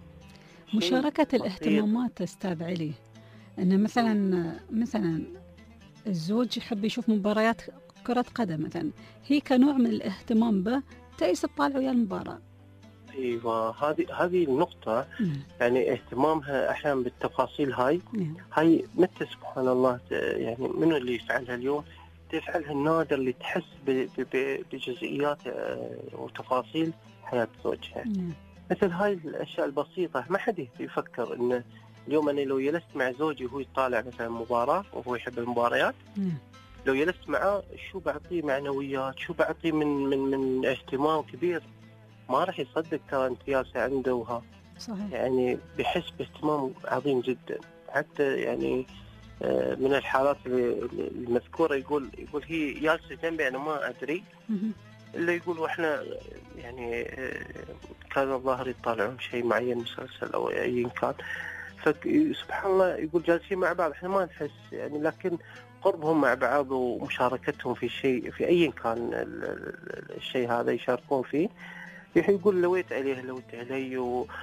مشاركة الاهتمامات أستاذ علي، أن مثلا الزوج يحب يشوف مباريات كرة قدم مثلا، هي كنوع من الاهتمام به تأيس تطالع ويا المباراة. ايوه، هذه النقطة. يعني اهتمامها احيانا بالتفاصيل هاي متى سبحان الله. يعني منو اللي يفعلها اليوم؟ تفعلها النادر اللي تحس بجزئيات وتفاصيل حياة زوجها. مثل هاي الأشياء البسيطة. ما حد يفكر إن اليوم أنا لو جلست مع زوجي وهو يطالع مثلا مباراة وهو يحب المباريات، لو جلست معه شو بعطيه معنويات، شو بعطيه من اهتمام كبير، ما راح يصدق ترى انت جالسة عنده وها. صحيح. يعني بحس باهتمام عظيم جدا. حتى يعني من الحالات المذكورة يقول هي جالسة جنبي أنا ما أدري إلا يقول وإحنا يعني كان الظاهر يطالعون شيء معين مسلسل أو أي كان، فسبحان الله يقول جالسين مع بعض إحنا ما نحس يعني، لكن قربهم مع بعض ومشاركتهم في شيء في أي كان الشيء هذا يشاركون فيه، يقول لويت علي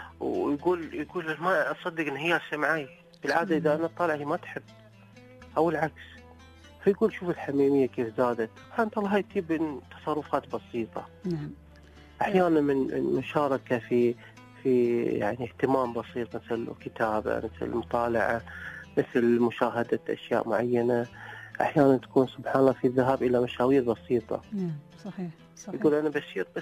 ويقول ما أصدق إن هي جالسة معي. بالعادة إذا أنا طالع هي ما تحب أو العكس. فيقول شوف الحميمية كيف زادت. سبحان الله هاي تجيب من تصرفات بسيطة. أحيانا من مشاركة في يعني اهتمام بسيط، مثل كتابة، مثل مطالعة، مثل مشاهدة أشياء معينة. أحيانا تكون سبحان الله في الذهاب إلى مشاوير بسيطة. صحيح. يقول أنا بسير بس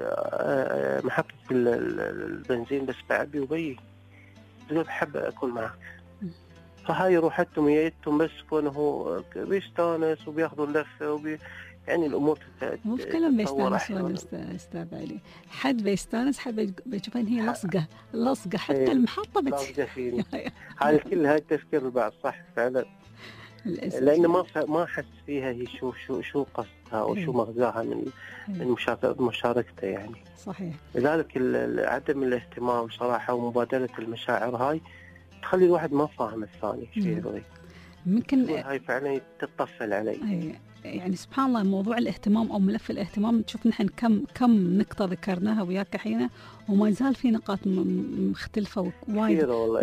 محطة البنزين بس بعبي وبي، يقول بحب أكون معك. فهاي روحتهم يتهم بس كونه بيستانس وبياخذوا اللفة يعني الامور مو في كلام بيستانسون استاذ علي، حد بيستانس حد بيشوفها هي لصقه حتى المحطه لصقه فيني. هذا كل هاي التفكير البعض صح فعلا، لأن ما حس فيها هي شو قصدها أو شو مغزاها من مشاركته يعني. صحيح. لذلك عدم الاهتمام صراحة ومبادلة المشاعر هاي تخلي الواحد ما فاهم الثاني شو يبغي. ممكن هاي فعلا تتطفل علي. يعني سبحان الله موضوع الاهتمام أو ملف الاهتمام تشوف نحن كم نقطة ذكرناها وياك حين وما زال في نقاط مختلفة وايد،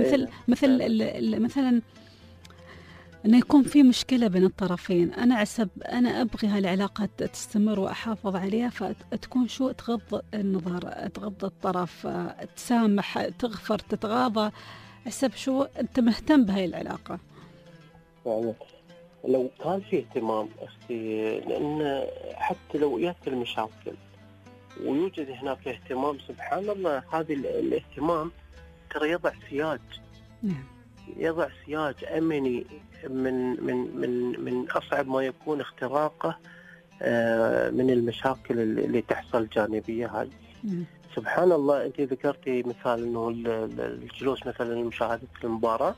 مثلا أنه يكون في مشكلة بين الطرفين، أنا أبغي هالعلاقة تستمر وأحافظ عليها، فتكون شو تغض النظر، تغض الطرف، تسامح، تغفر، تتغاضى، حسب شو أنت مهتم بهاي العلاقة. يعني لو كان في اهتمام أختي، لأن حتى لو جت المشاكل ويوجد هناك اهتمام سبحان الله، هذا الاهتمام ترى يضع سياج. نعم. يضع سياج أمني من أصعب ما يكون اختراقه من المشاكل اللي تحصل جانبية هاي. سبحان الله أنت ذكرتي مثال إنه الجلوس مثلا لمشاهدة المباراة،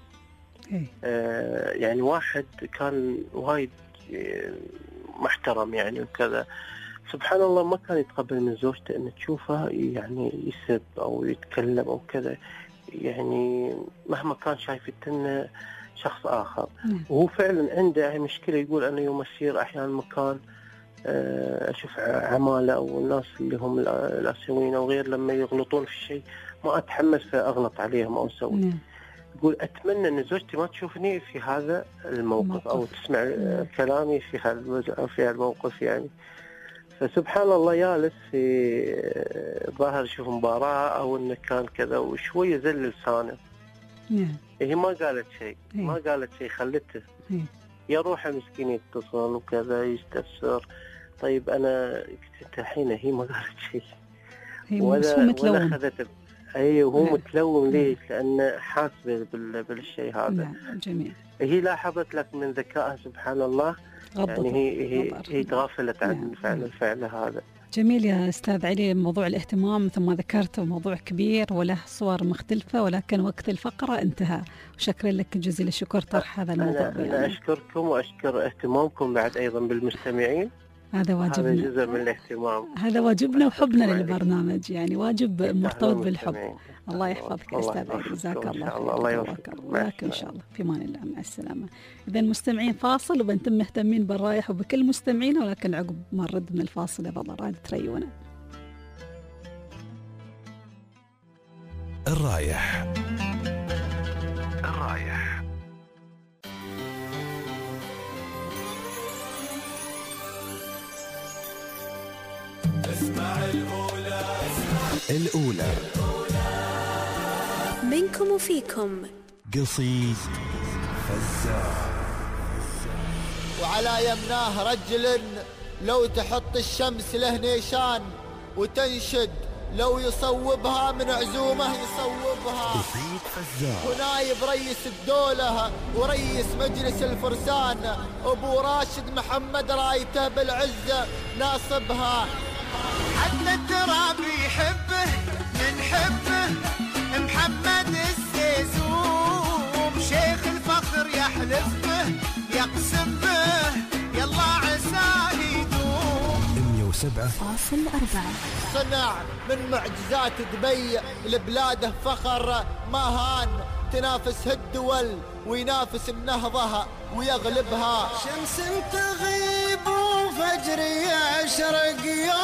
يعني واحد كان وايد محترم يعني وكذا، سبحان الله ما كان يتقبل من زوجته إن تشوفه يعني يسب أو يتكلم أو كذا، يعني مهما كان شايف إنه شخص آخر. وهو فعلا عنده مشكلة، يقول أنا يوم أسير أحيانا مكان أشوف عمالة أو الناس اللي هم الآسيويين أو غير لما يغلطون في شيء ما أتحمس فأغلط عليهم أو أسوي. يقول أتمنى أن زوجتي ما تشوفني في هذا الموقف أو تسمع كلامي في هذا الموقف يعني. فسبحان الله جالس في ظاهر يشوف مباراة أو إنه كان كذا وشوية زل لسانه. هي ما قالت شيء خلته يروح مسكين يتصل وكذا يستفسر. طيب أنا كنت الحين هي ما قالت شيء ولا أخذته. وهو متلوم ليش؟ لأنه حاس بالشيء هذا. جميل. هي لاحظت لك من ذكائها سبحان الله، يعني هي تغافلت عن الفعل هذا. جميل يا أستاذ علي. موضوع الاهتمام مثل ما ذكرت موضوع كبير وله صور مختلفة، ولكن وقت الفقرة انتهى. وشكرا لك جزيل الشكر طرح هذا الموضوع. أنا أشكركم وأشكر اهتمامكم بعد أيضا بالمستمعين. هذا واجبنا، هذا جزء من الاهتمام، هذا واجبنا وحبنا للبرنامج، يعني واجب مرتبط بالحب. الله يحفظك يا أستاذ علي، جزاك الله خير. الله يوفقك إن شاء الله. في أمان الله، مع السلامة. إذا المستمعين فاصل وبنتم مهتمين بالرايح وبكل مستمعين، ولكن عقب ما نرد من الفاصل يا بالله راد تريونا. الرايح اسمع الأولى منكم وفيكم قصيد فزاع. وعلى يمناه رجل لو تحط الشمس له نيشان وتنشد، لو يصوبها من عزومه يصوبها. قصيد فزاع. ونايب رئيس الدولة ورئيس مجلس الفرسان أبو راشد محمد رايته بالعزة ناصبها. حتى التراب يحبه من حبه محمد السيسوم، شيخ الفخر يحلف به يقسم به يلا عساه يدوم. 107.4 صنع من معجزات دبي لبلاده فخر ما هان، تنافس الدول وينافس النهضة ويغلبها. شمس تغيب وفجر يشرق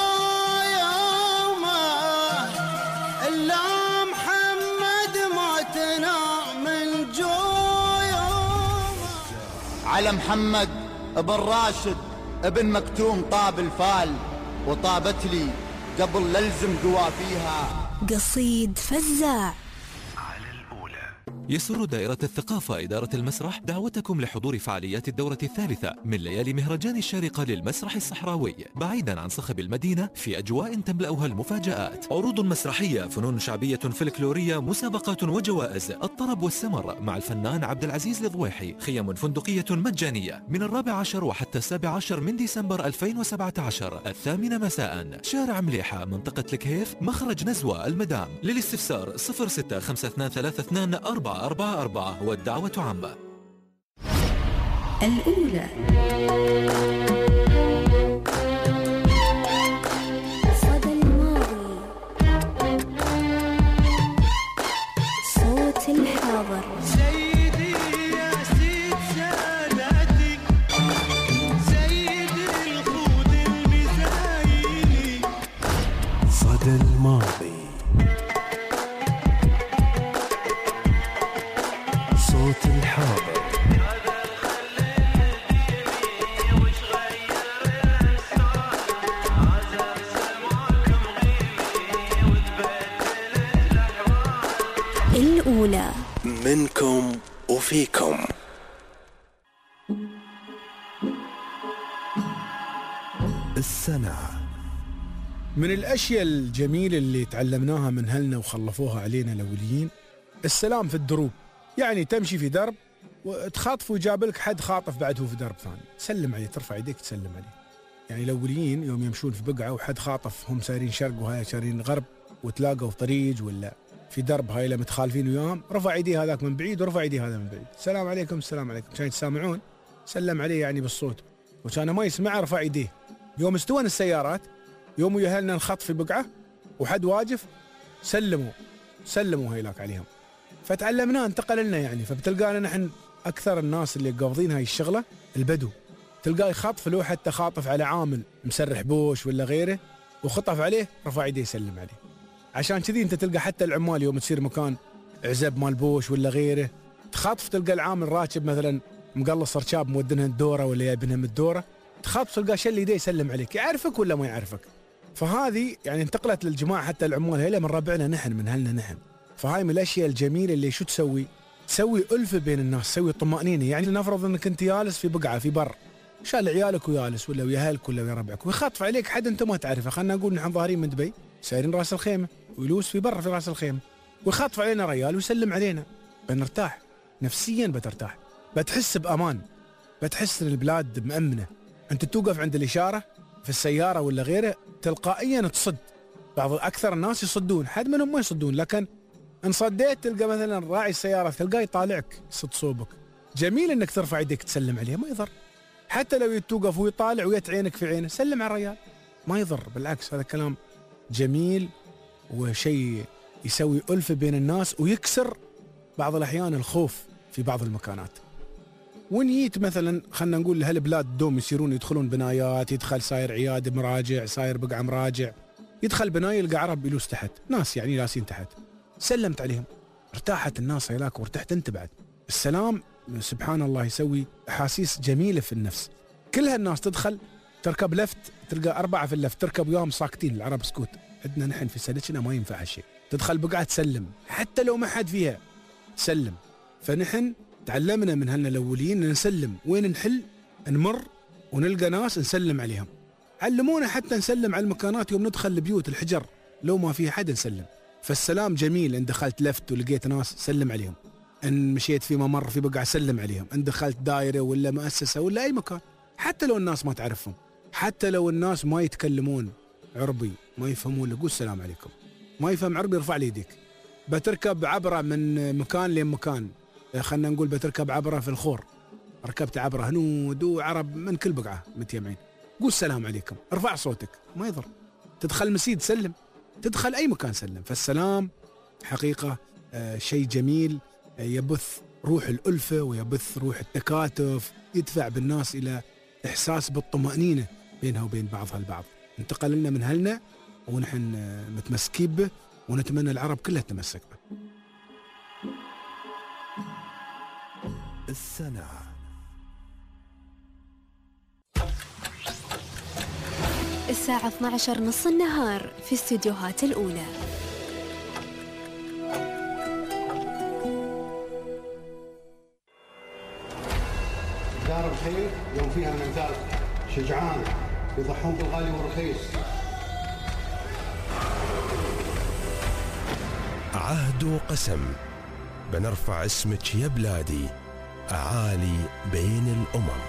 يوم إلا محمد ما تنام من جويوم. على محمد ابن راشد ابن مكتوم طاب الفال، وطابت لي قبل للزم قوافيها. قصيد فزاع. على الأولى. يسر دائرة الثقافة إدارة المسرح دعوتكم لحضور فعاليات الدورة الثالثة من ليالي مهرجان الشارقة للمسرح الصحراوي بعيدا عن صخب المدينة في أجواء تملأها المفاجآت، عروض مسرحية، فنون شعبية فلكلورية، مسابقات وجوائز، الطرب والسمر مع الفنان عبد العزيز الضويحي، خيم فندقية مجانية من 14 وحتى 17 من ديسمبر 2017 8 مساء، شارع مليحة، منطقة الكهيف، مخرج نزوة، المدام. للاستفسار 0652324444 والدعوة عامة. الأولى صدى الماضي، صوت الحاضر. سيدي يا سيد ساداتي، سيدي الخوض المزايني. صدى الماضي، صوت الحاضر. الأولى منكم وفيكم. السنة. من الأشياء الجميلة اللي تعلمناها من أهلنا وخلفوها علينا الأوليين السلام في الدروب. يعني تمشي في درب وتخاطف ويجاب لك حد خاطف بعد هو في درب ثاني، تسلم عليه، ترفع يديك تسلم عليه. يعني الأوليين يوم يمشون في بقعة وحد خاطف، هم سارين شرق وهاي سارين غرب، وتلاقوا في طريق ولا في درب هاي اللي متخالفين وياهم، رفع يديه هذاك من بعيد ورفع يديه هذا من بعيد، السلام عليكم السلام عليكم، كانوا يتسامعون، سلم عليه يعني بالصوت، وكان ما يسمعه رفع يديه. يوم استوان السيارات، يوم يهلنا نخط في بقعة وحد واقف، سلموا هيلاك عليهم، فتعلمناه انتقل لنا يعني. فبتلقانا نحن أكثر الناس اللي قابضين هاي الشغلة البدو، تلقاه يخطف له حتى خاطف على عامل مسرح بوش ولا غيره وخطف عليه رفع يديه يسلم عليه. عشان كذي انت تلقى حتى العمال يوم تصير مكان عزب مال بوش ولا غيره تخاطف، تلقى العامل راكب مثلا مقلص رشاب مودنها الدوره ولا جايبنها من الدوره، تخاطف تلقاه شل يديه يسلم عليك، يعرفك ولا ما يعرفك. فهذه يعني انتقلت للجماعه حتى العمال هيلا من ربعنا نحن من اهلنا نحن. فهاي من الاشياء الجميله اللي شو تسوي ألفة بين الناس، تسوي طمأنينة. يعني لنفرض انك انت جالس في بقعه في بر، شال عيالك ويالس ولا ويا اهلك ولا ويا ربعك، ويخاطف عليك حد انت ما تعرفه. خلينا نقول نحن ظاهرين من دبي سايرين راس الخيمه ويلوس في برا في راس الخيمه، ويخاطف علينا ريال ويسلم علينا، بنرتاح نفسيا، بترتاح، بتحس بامان، بتحس ان البلاد مأمنه. انت توقف عند الاشاره في السياره ولا غيره تلقائيا تصد. بعض اكثر الناس يصدون، حد منهم ما يصدون، لكن ان صديت تلقى مثلا راعي السياره تلقاه يطالعك يصد صوبك. جميل انك ترفع يدك تسلم عليه، ما يضر. حتى لو يتوقف ويطالع ويت عينك في عينه سلم على الرجال، ما يضر، بالعكس هذا كلام جميل وشيء يسوي ألفة بين الناس ويكسر بعض الأحيان الخوف في بعض المكانات. ونيت مثلا خلنا نقول هالبلاد دوم يصيرون يدخلون بنايات، يدخل صاير عيادة مراجع، صاير بقعة مراجع، يدخل بناية يلقى عرب يلوس تحت، ناس يعني لاسين تحت، سلمت عليهم، ارتاحت الناس هيلاك وارتحت انت بعد. السلام سبحان الله يسوي أحاسيس جميلة في النفس. كل هالناس تدخل تركب لفت، تلقى 4 في اللفت تركب وياهم ساكتين، العرب سكوت. عندنا نحن في سلكنا ما ينفع هالشيء، تدخل بقعة تسلم حتى لو ما حد فيها سلم. فنحن تعلمنا من هالنا الأولين نسلم، وين نحل نمر ونلقى ناس نسلم عليهم. علمونا حتى نسلم على المكانات يوم ندخل البيوت الحجر لو ما في حد نسلم. فالسلام جميل، ان دخلت لفت ولقيت ناس سلم عليهم، ان مشيت في ممر في بقعة سلم عليهم، ان دخلت دائرة ولا مؤسسة ولا أي مكان، حتى لو الناس ما تعرفهم، حتى لو الناس ما يتكلمون عربي ما يفهمون، قول السلام عليكم. ما يفهم عربي ارفع لي يديك. بتركب عبرة من مكان لمكان، خلنا نقول بتركب عبرة في الخور، ركبت عبرة هنود وعرب من كل بقعة متجمعين، قول السلام عليكم، ارفع صوتك ما يضر. تدخل مسجد سلم، تدخل أي مكان سلم. فالسلام حقيقة شيء جميل يبث روح الألفة ويبث روح التكاتف، يدفع بالناس إلى إحساس بالطمأنينة بينها وبين بعضها البعض. انتقل لنا من هلنا ونحن متمسكين به، ونتمنى العرب كلها تتمسك به. السنة. الساعة 12 نص النهار في استديوهات الأولى. تجارب خيل يوم فيها منزال شجعان يضحون بالغالي والرخيص. عهد وقسم بنرفع اسمك يا بلادي أعالي بين الأمم.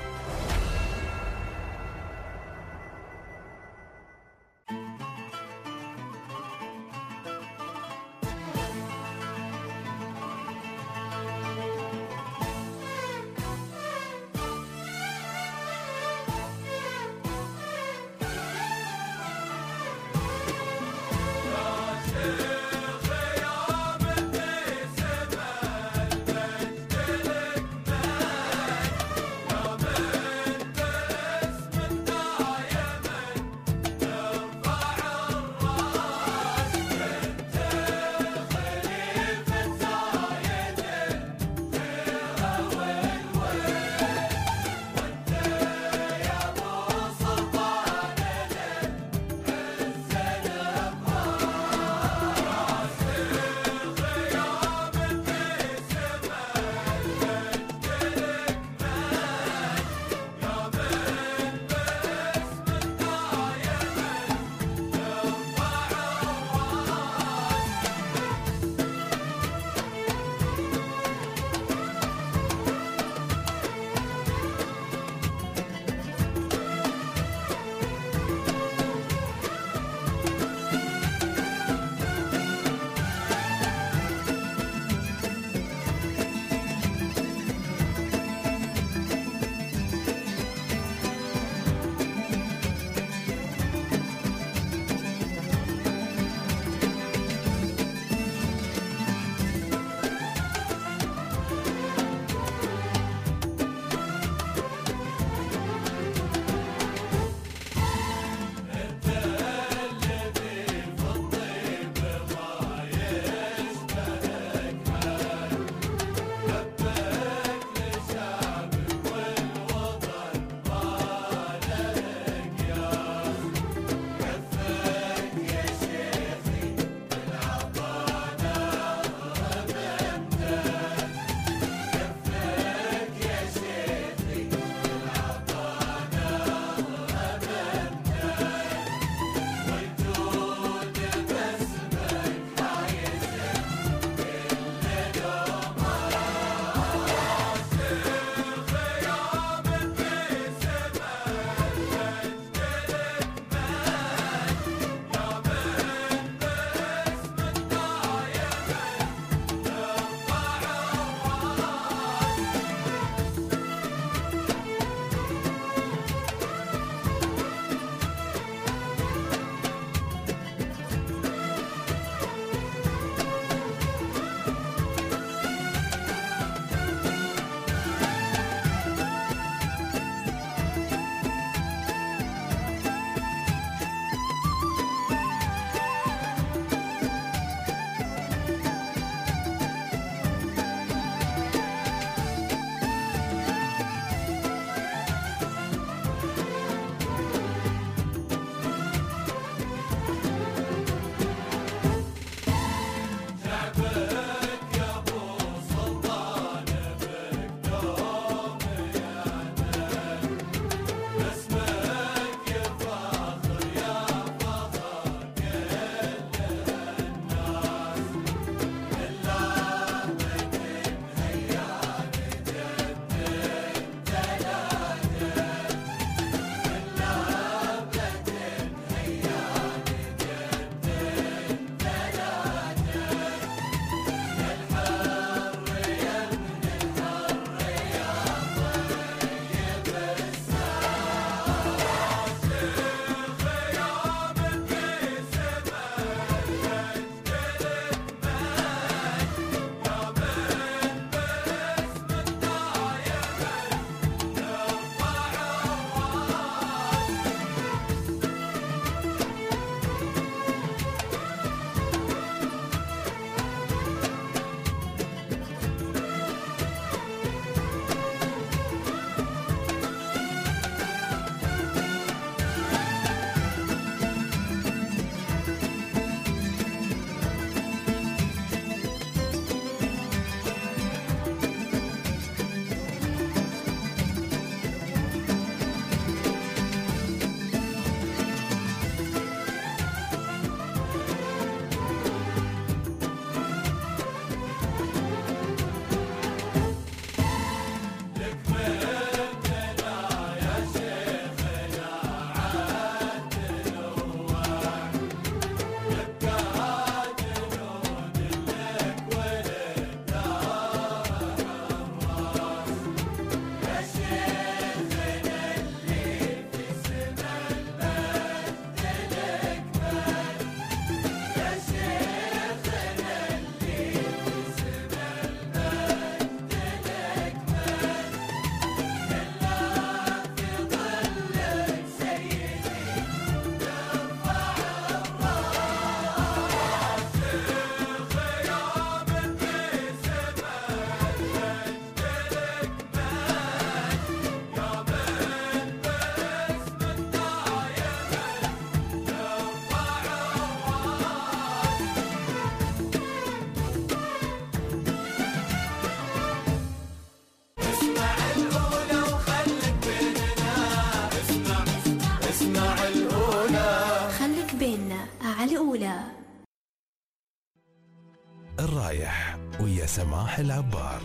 الرايح ويا سماح العبار.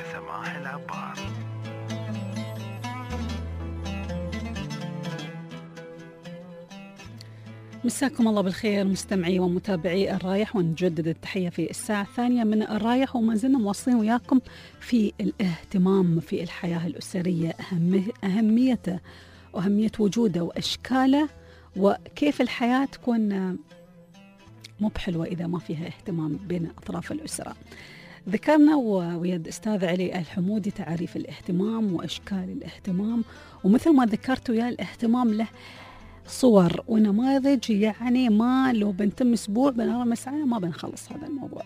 مساكم الله بالخير مستمعي ومتابعي الرايح، ونجدد التحية في الساعة الثانية من الرايح، وما زلنا مواصلين وياكم في الاهتمام في الحياة الأسرية، أهميته وأهمية وجوده وأشكاله، وكيف الحياة تكون مو بحلوة إذا ما فيها اهتمام بين أطراف الأسرة. ذكرنا ويد أستاذ علي الحمودي تعريف الاهتمام وأشكال الاهتمام، ومثل ما ذكرت ويا الاهتمام له صور ونماذج، يعني ما لو بنتم أسبوع بنرى ساعة ما بنخلص هذا الموضوع.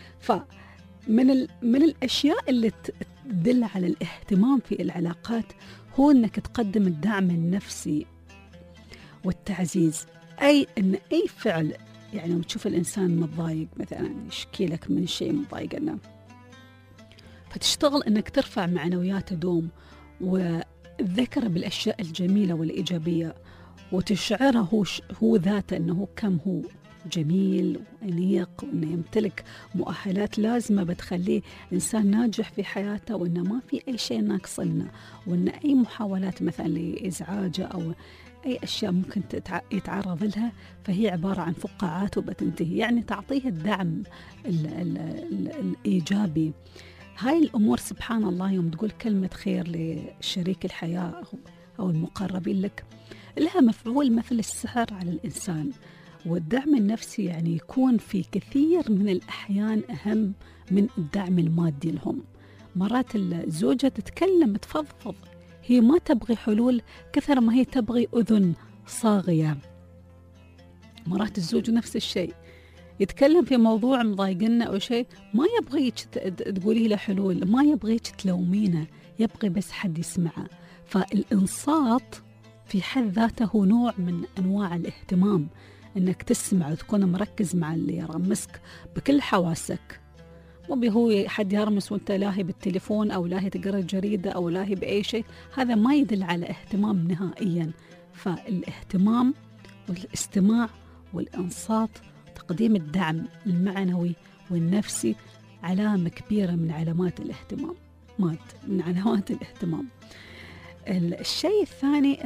من الأشياء اللي تدل على الاهتمام في العلاقات هو أنك تقدم الدعم النفسي والتعزيز. أي أن أي فعل، يعني لما تشوف الإنسان متضايق مثلا يشكي لك من شيء مضايقنا، فتشتغل أنك ترفع معنوياته دوم، وتذكر بالأشياء الجميلة والإيجابية، وتشعره هو ذاته أنه كم هو جميل وأنيق، وأنه يمتلك مؤهلات لازمة بتخليه إنسان ناجح في حياته، وأنه ما في أي شيء ناقص لنا، وأن أي محاولات مثلا لإزعاجه أو أي أشياء ممكن يتعرض لها فهي عبارة عن فقاعات وبتنتهي. يعني تعطيه الدعم الإيجابي. هاي الأمور سبحان الله يوم تقول كلمة خير لشريك الحياة أو المقربين لك لها مفعول مثل السحر على الإنسان. والدعم النفسي يعني يكون في كثير من الأحيان أهم من الدعم المادي لهم. مرات الزوجة تتكلم تفضفض، هي ما تبغي حلول كثر ما هي تبغي أذن صاغية. مرات الزوج نفس الشيء، يتكلم في موضوع مضايقنا أو شيء، ما يبغيك تقولي له حلول، ما يبغيك تلومينه، يبغي بس حد يسمعه. فالإنصات في حد ذاته نوع من أنواع الاهتمام، أنك تسمع وتكون مركز مع اللي يرمسك بكل حواسك. مو هو حد يرمس وانت لاهي بالتليفون أو لاهي تقرأ جريدة أو لاهي بأي شيء، هذا ما يدل على اهتمام نهائيا. فالاهتمام والاستماع والإنصات، تقديم الدعم المعنوي والنفسي علامة كبيرة من علامات الاهتمام. من علامات الاهتمام. الشيء الثاني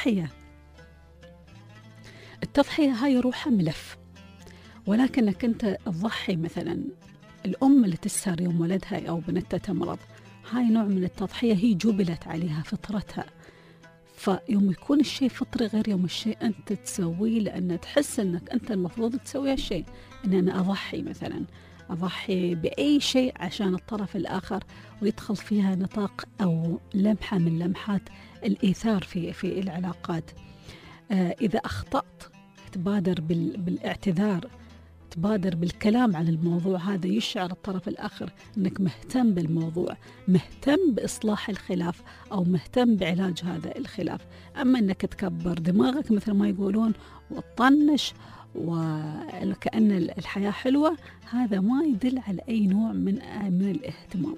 التضحية هاي روحها ملف، ولكنك أنت تضحي. مثلا الأم اللي تسهر يوم ولدها أو بنتها تمرض، هاي نوع من التضحية هي جبلت عليها فطرتها. فيوم يكون الشيء فطري غير يوم الشيء أنت تسويه، لأن تحس أنك أنت المفروض تسوي هالشيء. إن أنا أضحي مثلا، أضحي بأي شيء عشان الطرف الآخر، ويدخل فيها نطاق أو لمحة من لمحات الإيثار في العلاقات. إذا أخطأت تبادر بالاعتذار، تبادر بالكلام عن الموضوع هذا، يشعر الطرف الآخر أنك مهتم بالموضوع، مهتم بإصلاح الخلاف أو مهتم بعلاج هذا الخلاف. أما أنك تكبر دماغك مثل ما يقولون وتطنش وكأن الحياة حلوة، هذا ما يدل على أي نوع من الاهتمام.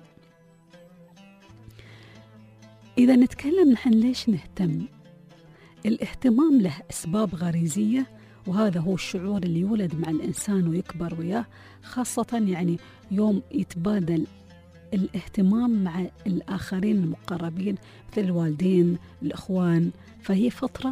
إذا نتكلم نحن ليش نهتم، الاهتمام له أسباب غريزية، وهذا هو الشعور اللي يولد مع الإنسان ويكبر وياه، خاصة يعني يوم يتبادل الاهتمام مع الآخرين المقربين مثل الوالدين، الأخوان. فهي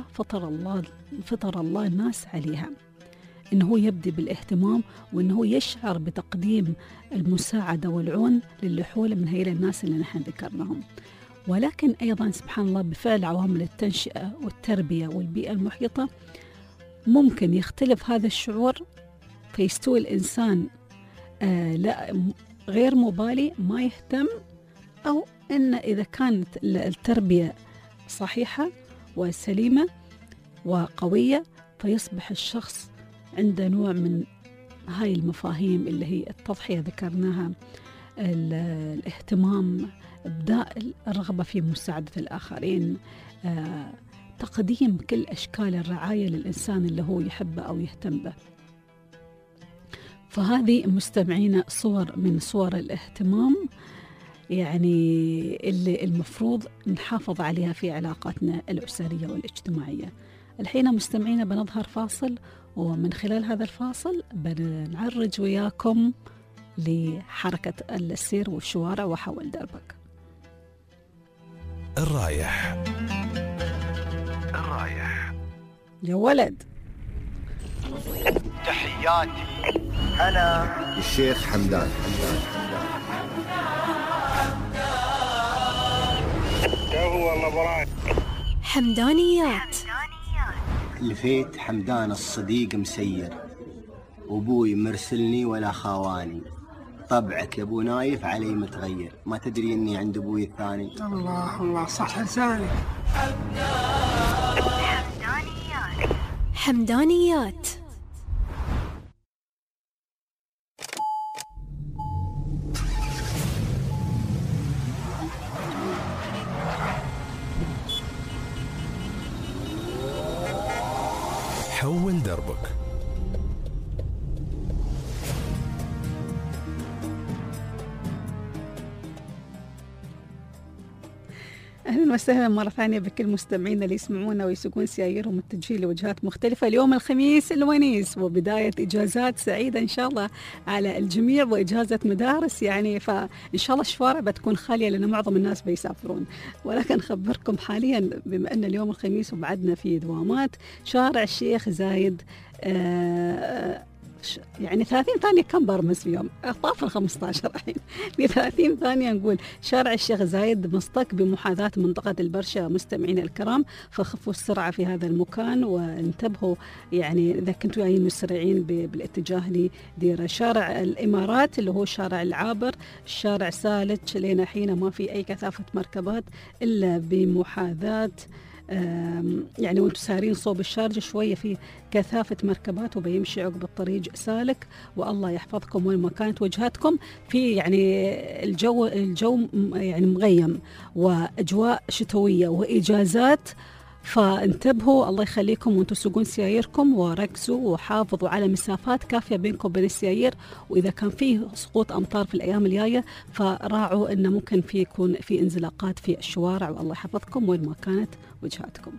فطر الله الناس عليها، إنه يبدأ بالاهتمام، وإنه يشعر بتقديم المساعدة والعون للي حوله من هؤلاء الناس اللي نحن ذكرناهم. ولكن أيضا سبحان الله بفعل عوامل التنشئة والتربية والبيئة المحيطة ممكن يختلف هذا الشعور، فيستوي الإنسان لا غير مبالي، ما يهتم، أو إن إذا كانت التربية صحيحة وسليمة وقوية فيصبح الشخص عنده نوع من هاي المفاهيم اللي هي التضحية ذكرناها، الاهتمام، إبداء الرغبة في مساعدة الآخرين، تقديم كل أشكال الرعاية للإنسان اللي هو يحبه أو يهتم به. فهذه مستمعين صور من صور الاهتمام يعني اللي المفروض نحافظ عليها في علاقاتنا الأسرية والاجتماعية. الحين مستمعين بنظهر فاصل، ومن خلال هذا الفاصل بنعرج وياكم لحركة السير والشوارع وحول دربك. الرايح يا ولد. تحياتي أنا الشيخ حمدان. حمدانيات. لفيت حمدان الصديق مسير، وابوي مرسلني ولا خاواني. طبعك يا ابو نايف علي متغير، ما تدري اني عند ابوي الثاني. الله صح لسانك. حمدانيات. حول دربك. أهلا وسهلا مرة ثانية بكل مستمعينا اللي يسمعونا ويسوقون سياييرهم متجهين لوجهات مختلفة. اليوم الخميس الونيس وبداية إجازات سعيدة إن شاء الله على الجميع، وإجازة مدارس يعني، فإن شاء الله الشوارع بتكون خالية لأن معظم الناس بيسافرون. ولكن نخبركم حاليا بما أن اليوم الخميس وبعدنا في دوامات، شارع الشيخ زايد يعني 30 ثانية كم برمز فيهم؟ طاف 15 الحين في 30 ثانية. نقول شارع الشيخ زايد مصطك بمحاذاة منطقة البرشا. مستمعينا الكرام فخفوا السرعة في هذا المكان وانتبهوا، يعني إذا كنتوا جايين مسرعين بالاتجاه لديرة. شارع الإمارات اللي هو شارع العابر، شارع سالج لين حين ما في أي كثافة مركبات إلا بمحاذاة يعني وانتم سارين صوب الشارجة شوية في كثافة مركبات وبيمشي عقب الطريق سالك. والله يحفظكم وين ما كانت وجهاتكم. في يعني الجو يعني مغيم وأجواء شتوية وإجازات، فانتبهوا الله يخليكم وانتم تسوقون سياييركم، وركزوا وحافظوا على مسافات كافية بينكم وبين السيايير. وإذا كان فيه سقوط أمطار في الأيام الجاية فراعوا أنه ممكن يكون في انزلاقات في الشوارع. والله يحفظكم وين ما كانت وجهاتكم.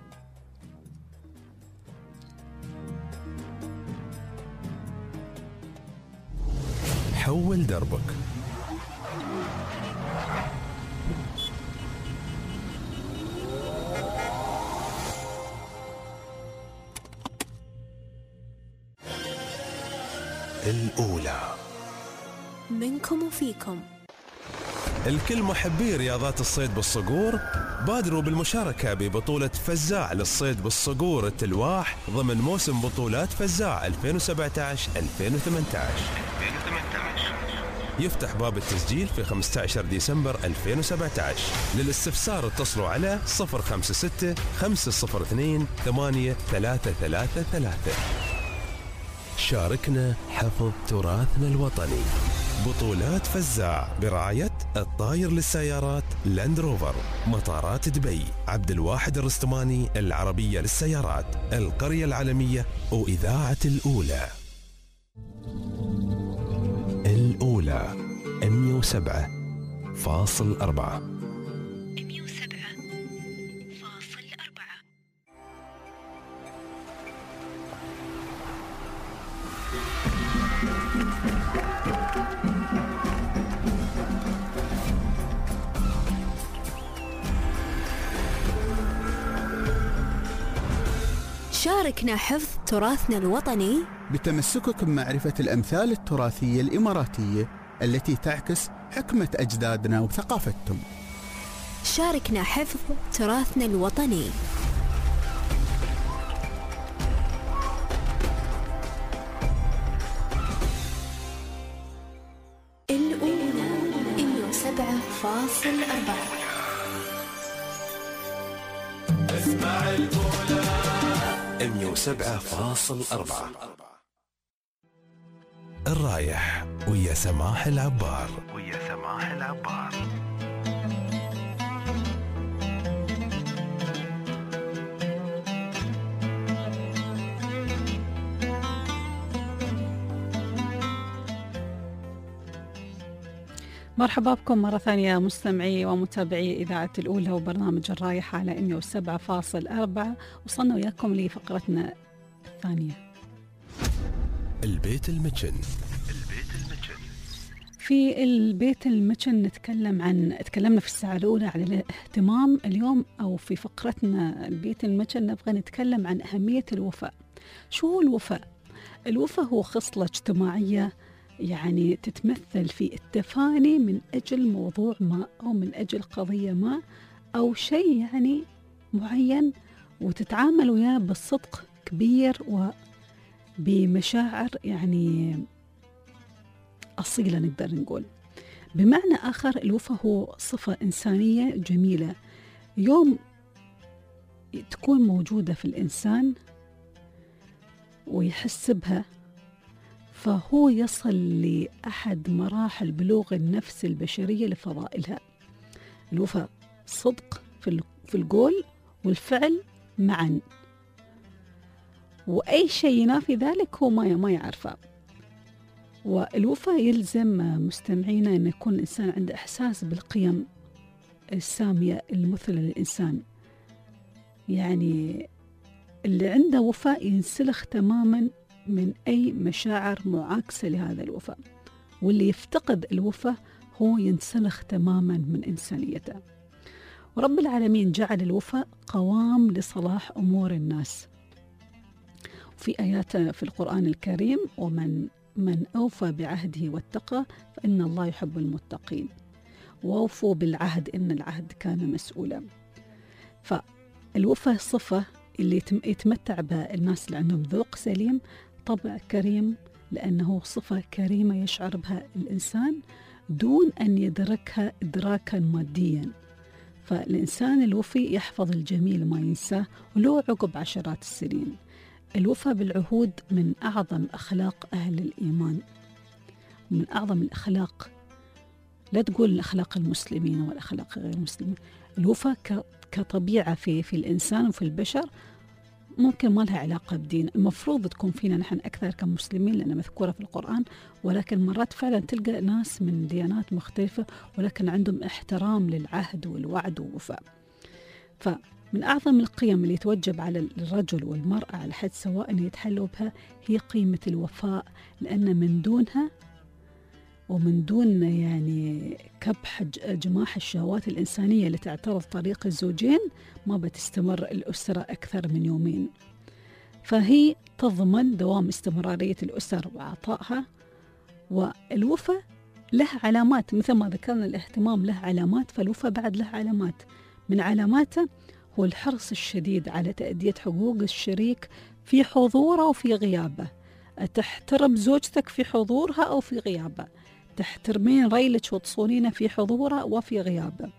حول دربك. الأولى منكم وفيكم. الكل محبي رياضات الصيد بالصقور بادروا بالمشاركة ببطولة فزاع للصيد بالصقور التلواح ضمن موسم بطولات فزاع 2017-2018. يفتح باب التسجيل في 15 ديسمبر 2017. للاستفسار اتصلوا على 056 502 8333. شاركنا حفظ تراثنا الوطني. بطولات فزاع برعاية الطاير للسيارات لاند روفر، مطارات دبي، عبد الواحد الرستماني العربية للسيارات، القرية العالمية وإذاعة الأولى. الأولى 107.4. شاركنا حفظ تراثنا الوطني بتمسكك بمعرفة الأمثال التراثية الإماراتية التي تعكس حكمة أجدادنا وثقافتهم. شاركنا حفظ تراثنا الوطني. الأولى 107.4. اسمع الأولى 107.4. الرايح ويا سماح العبار. مرحبا بكم مرة ثانية مستمعي ومتابعي إذاعة الأولى وبرنامج الرايح على 107.4. وصلنا وياكم لفقرتنا الثانية. البيت المتشن. في البيت المتن تكلمنا في الساعة الأولى عن الاهتمام. اليوم أو في فقرتنا البيت المتن نبغى نتكلم عن أهمية الوفاء. شو هو الوفاء؟ الوفاء هو خصلة اجتماعية يعني تتمثل في التفاني من أجل موضوع ما أو من أجل قضية ما أو شيء يعني معين، وتتعامل وياه بصدق كبير وبمشاعر يعني أصيلة نقدر نقول. بمعنى آخر الوفاء هو صفة إنسانية جميلة يوم تكون موجودة في الإنسان ويحس بها، فهو يصل لأحد مراحل بلوغ النفس البشرية لفضائلها. الوفاء صدق في القول والفعل معا، وأي شيء ينافي ذلك هو ما يعرفه. والوفاء يلزم مستمعينا أن يكون الإنسان عنده إحساس بالقيم السامية المثلى للإنسان. يعني اللي عنده وفاء ينسلخ تماما من أي مشاعر معاكسة لهذا الوفاء، واللي يفتقد الوفاء هو ينسلخ تماما من إنسانيته. ورب العالمين جعل الوفاء قوام لصلاح أمور الناس. في آيات في القرآن الكريم: ومن أوفى بعهده واتقى فإن الله يحب المتقين، وأوفوا بالعهد إن العهد كان مسؤولا. فالوفاء صفة اللي يتمتع بها الناس اللي عندهم ذوق سليم، طبع كريم، لأنه صفة كريمة يشعر بها الإنسان دون أن يدركها إدراكا ماديا. فالإنسان الوفي يحفظ الجميل ما ينساه ولو عقب عشرات السنين. الوفاء بالعهود من أعظم أخلاق أهل الإيمان، ومن أعظم الأخلاق، لا تقول الأخلاق المسلمين والأخلاق غير المسلمين. الوفاء كطبيعة في الإنسان وفي البشر ممكن ما لها علاقة بدين. المفروض تكون فينا نحن أكثر كمسلمين لأنها مذكورة في القرآن، ولكن مرات فعلا تلقى ناس من ديانات مختلفة ولكن عندهم احترام للعهد والوعد والوفاء. فمن أعظم القيم اللي يتوجب على الرجل والمرأة على حد سواء أن يتحلوا بها هي قيمة الوفاء، لأن من دونها ومن دون يعني كبح جماح الشهوات الإنسانية اللي تعترض طريق الزوجين ما بتستمر الأسرة أكثر من يومين. فهي تضمن دوام استمرارية الأسر وعطائها. والوفاء له علامات، مثل ما ذكرنا الاهتمام له علامات، فالوفاء بعد له علامات. من علاماته هو الحرص الشديد على تأدية حقوق الشريك في حضوره وفي غيابه. تحترم زوجتك في حضورها أو في غيابه، تحترمين ريلك وتصونينه في حضوره وفي غيابه.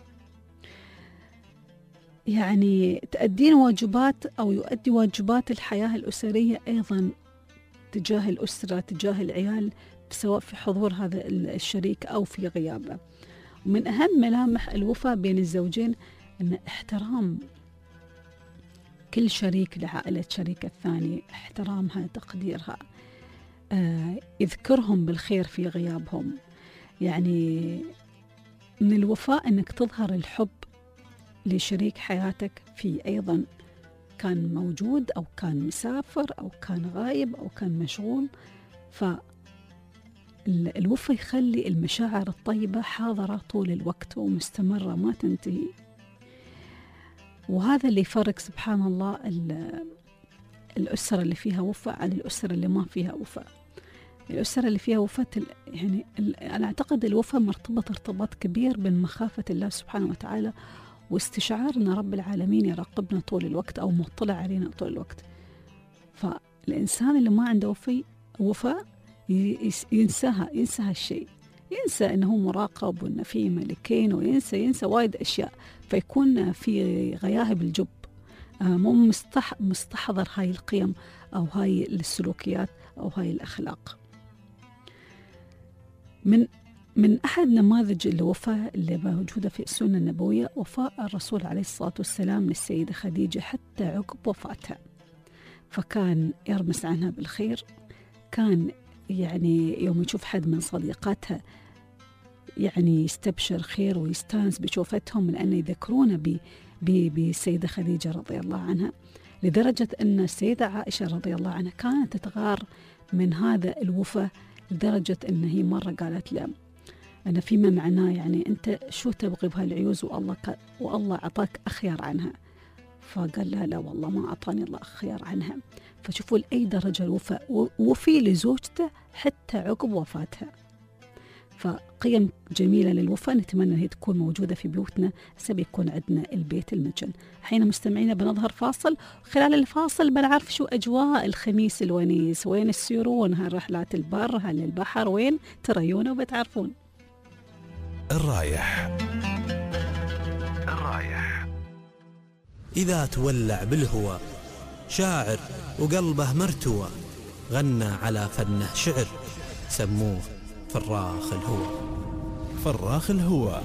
يعني تأدين واجبات أو يؤدي واجبات الحياة الأسرية أيضا تجاه الأسرة تجاه العيال، سواء في حضور هذا الشريك أو في غيابه. ومن أهم ملامح الوفاء بين الزوجين أن احترام كل شريك لعائلة شريك الثاني، احترامها، تقديرها، يذكرهم بالخير في غيابهم. يعني من الوفاء أنك تظهر الحب لشريك حياتك في أيضا كان موجود أو كان مسافر أو كان غايب أو كان مشغول. فالوفاء يخلي المشاعر الطيبة حاضرة طول الوقت ومستمرة ما تنتهي. وهذا اللي يفرق سبحان الله الأسرة اللي فيها وفاء عن الأسرة اللي ما فيها وفاء. الأسرة اللي فيها وفاء يعني أنا أعتقد الوفاء مرتبط ارتباط كبير بين مخافة الله سبحانه وتعالى واستشعار أن رب العالمين يراقبنا طول الوقت أو مطلع علينا طول الوقت. فالإنسان اللي ما عنده وفاء ينسى هالشيء، ينسى أنه مراقب وأنه في ملكين، وينسى وايد أشياء، فيكون في غياهب الجب، مو مستحضر هاي القيم أو هاي السلوكيات أو هاي الأخلاق. من أحد نماذج الوفاء اللي موجودة في السنة النبوية وفاء الرسول عليه الصلاة والسلام للسيدة خديجة حتى عقب وفاتها، فكان يرمس عنها بالخير. كان يعني يوم يشوف حد من صديقاتها يعني يستبشر خير ويستانس بشوفتهم، لأن يذكرونه بالسيدة خديجة رضي الله عنها، لدرجة أن السيدة عائشة رضي الله عنها كانت تتغار من هذا الوفاء، لدرجة أن هي مرة قالت له أنا فيما معناه يعني أنت شو تبغي بهالعيوز والله أعطاك أخيار عنها. فقال لا والله ما أعطاني الله أخيار عنها. فشوفوا لأي درجة الوفاء وفي لزوجته حتى عقب وفاتها. فقيم جميلة للوفاء نتمنى هي تكون موجودة في بيوتنا، سبيكون عندنا البيت المجن. حين مستمعينا بنظهر فاصل، خلال الفاصل بنعرف شو أجواء الخميس الونيس، وين تسيرون، هل رحلات البر، هل البحر، وين تريونه وبتعرفون. الرايح إذا تولع بالهوى شاعر وقلبه مرتوى، غنى على فنه شعر، سموه فراخ الهوى.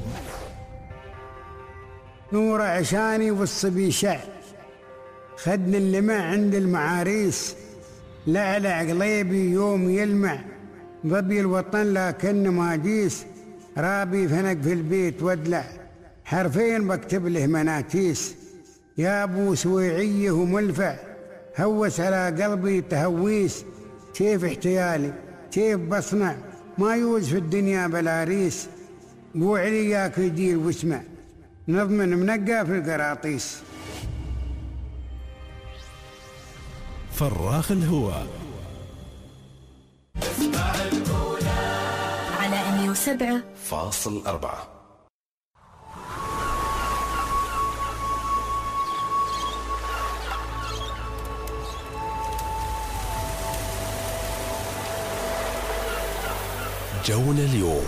نور عشاني والصبي شع، خدني اللمع عند المعاريس، لعلع قليبي يوم يلمع، ظبي الوطن لكن ما جيس، رابي فنق في البيت ودلع، حرفين بكتب له مناتيس، يا ابو سويعيه وملفع، هوس على قلبي تهويس، كيف احتيالي كيف بصنع، ما يوز في الدنيا بلا ريس، بو علي ياك يدير واسمع، نضمن منقى في القراطيس. فراخ الهوى على 107.4. جونا اليوم.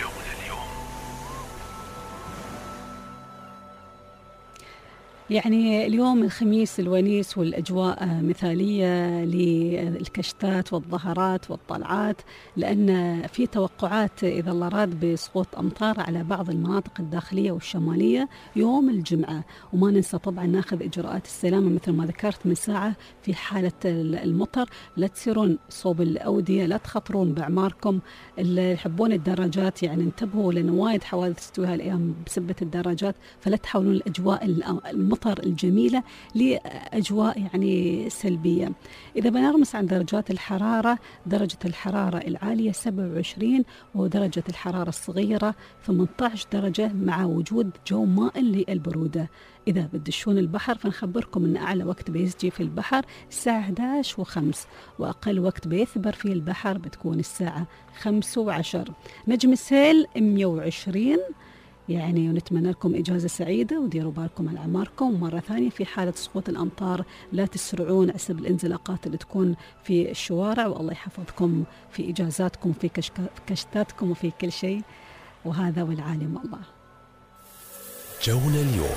يعني اليوم الخميس الونيس والأجواء مثالية للكشتات والظهرات والطلعات، لأن في توقعات إذا الله راد بسقوط أمطار على بعض المناطق الداخلية والشمالية يوم الجمعة. وما ننسى طبعا ناخذ إجراءات السلامة مثل ما ذكرت من ساعة، في حالة المطر لا تسيرون صوب الأودية، لا تخطرون بأعماركم. اللي يحبون الدراجات يعني انتبهوا، لأن وايد حوادث تستوي هالأيام بسبة الدراجات، فلا تحولون الأجواء المطر الجميلة لأجواء يعني سلبية. إذا بنغمس عن درجات الحرارة، درجة الحرارة العالية 27 ودرجة الحرارة الصغيرة 18 درجة مع وجود جو مائل للبرودة. إذا بدشون البحر فنخبركم أن أعلى وقت بيسجي في البحر الساعة 11:05، وأقل وقت بيثبر في البحر بتكون الساعة 5:10. نجم السيل 120 يعني، ونتمنى لكم إجازة سعيدة وديروا بالكم على أعماركم. مرة ثانية في حالة سقوط الأمطار لا تسرعون عسب الانزلاقات اللي تكون في الشوارع، والله يحفظكم في إجازاتكم في كشتاتكم وفي كل شيء، وهذا والعالم الله. جونا اليوم.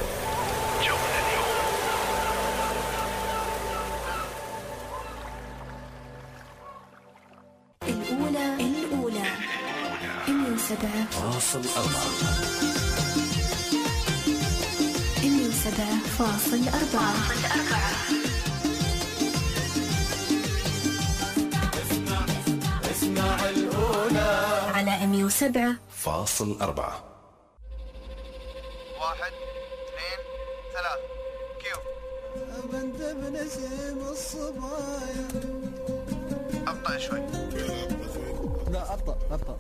الأولى 107.4. 107.4. اسمع الأولى على 107.4. 1 2 3 كيو. بنت بنسيم الصبايا. أبطأ شوي. لا أبطأ.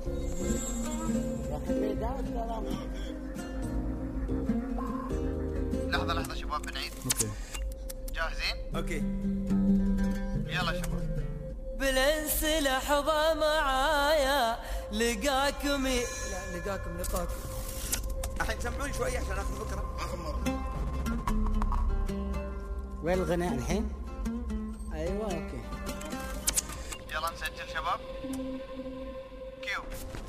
لحظة شباب بنعيد. اوكي. جاهزين؟ اوكي. يلا شباب. بالانس لحظة معايا لقاكم الحين سمعوني شوي عشان اخذ فكرة. وين الغناء الحين؟ ايوه اوكي. يلا نسجل شباب. كيو.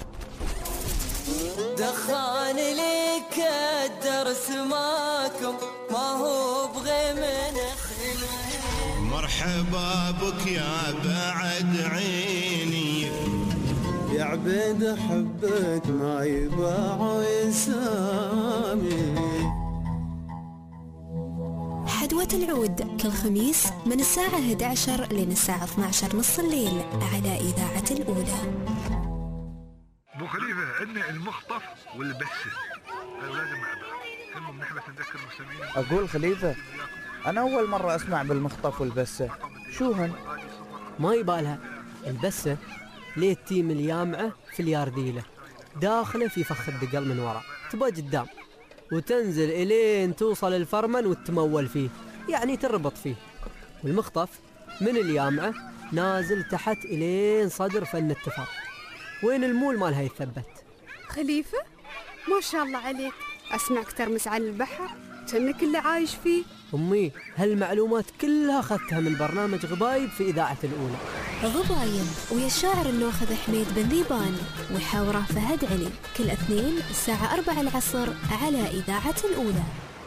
دخان لي كدر سماكم ما هو بغي من مرحبا بك يا بعد عيني، يا عبيد حبك ما يباع يسامي. حدوة العود كل خميس من الساعة 11 لين الساعة 12 نص الليل على إذاعة الأولى. ابو خليفه عندنا المخطف والبسه، لازم مع بعض. المهم نحن نذكر المستمعين. اقول خليفه انا اول مره اسمع بالمخطف والبسه، شو هن؟ ما يبالها البسه ليه التيم اليامعه في اليارديله، داخله في فخ الدقل من وراء، تبى قدام وتنزل إلين توصل الفرمن وتتمول فيه، يعني تربط فيه. والمخطف من اليامعة نازل تحت إلين صدر فن التفاق، وين المول مالها يثبت. خليفة ما شاء الله عليك، أسمعك ترمس على البحر كأنك اللي عايش فيه. أمي هالمعلومات كلها أخذتها من برنامج غبايب في إذاعة الأولى. غبايب ويا الشاعر الناخذ حميد بن ذيبان وحاوره فهد علي، كل اثنين الساعة 4 العصر على إذاعة الأولى.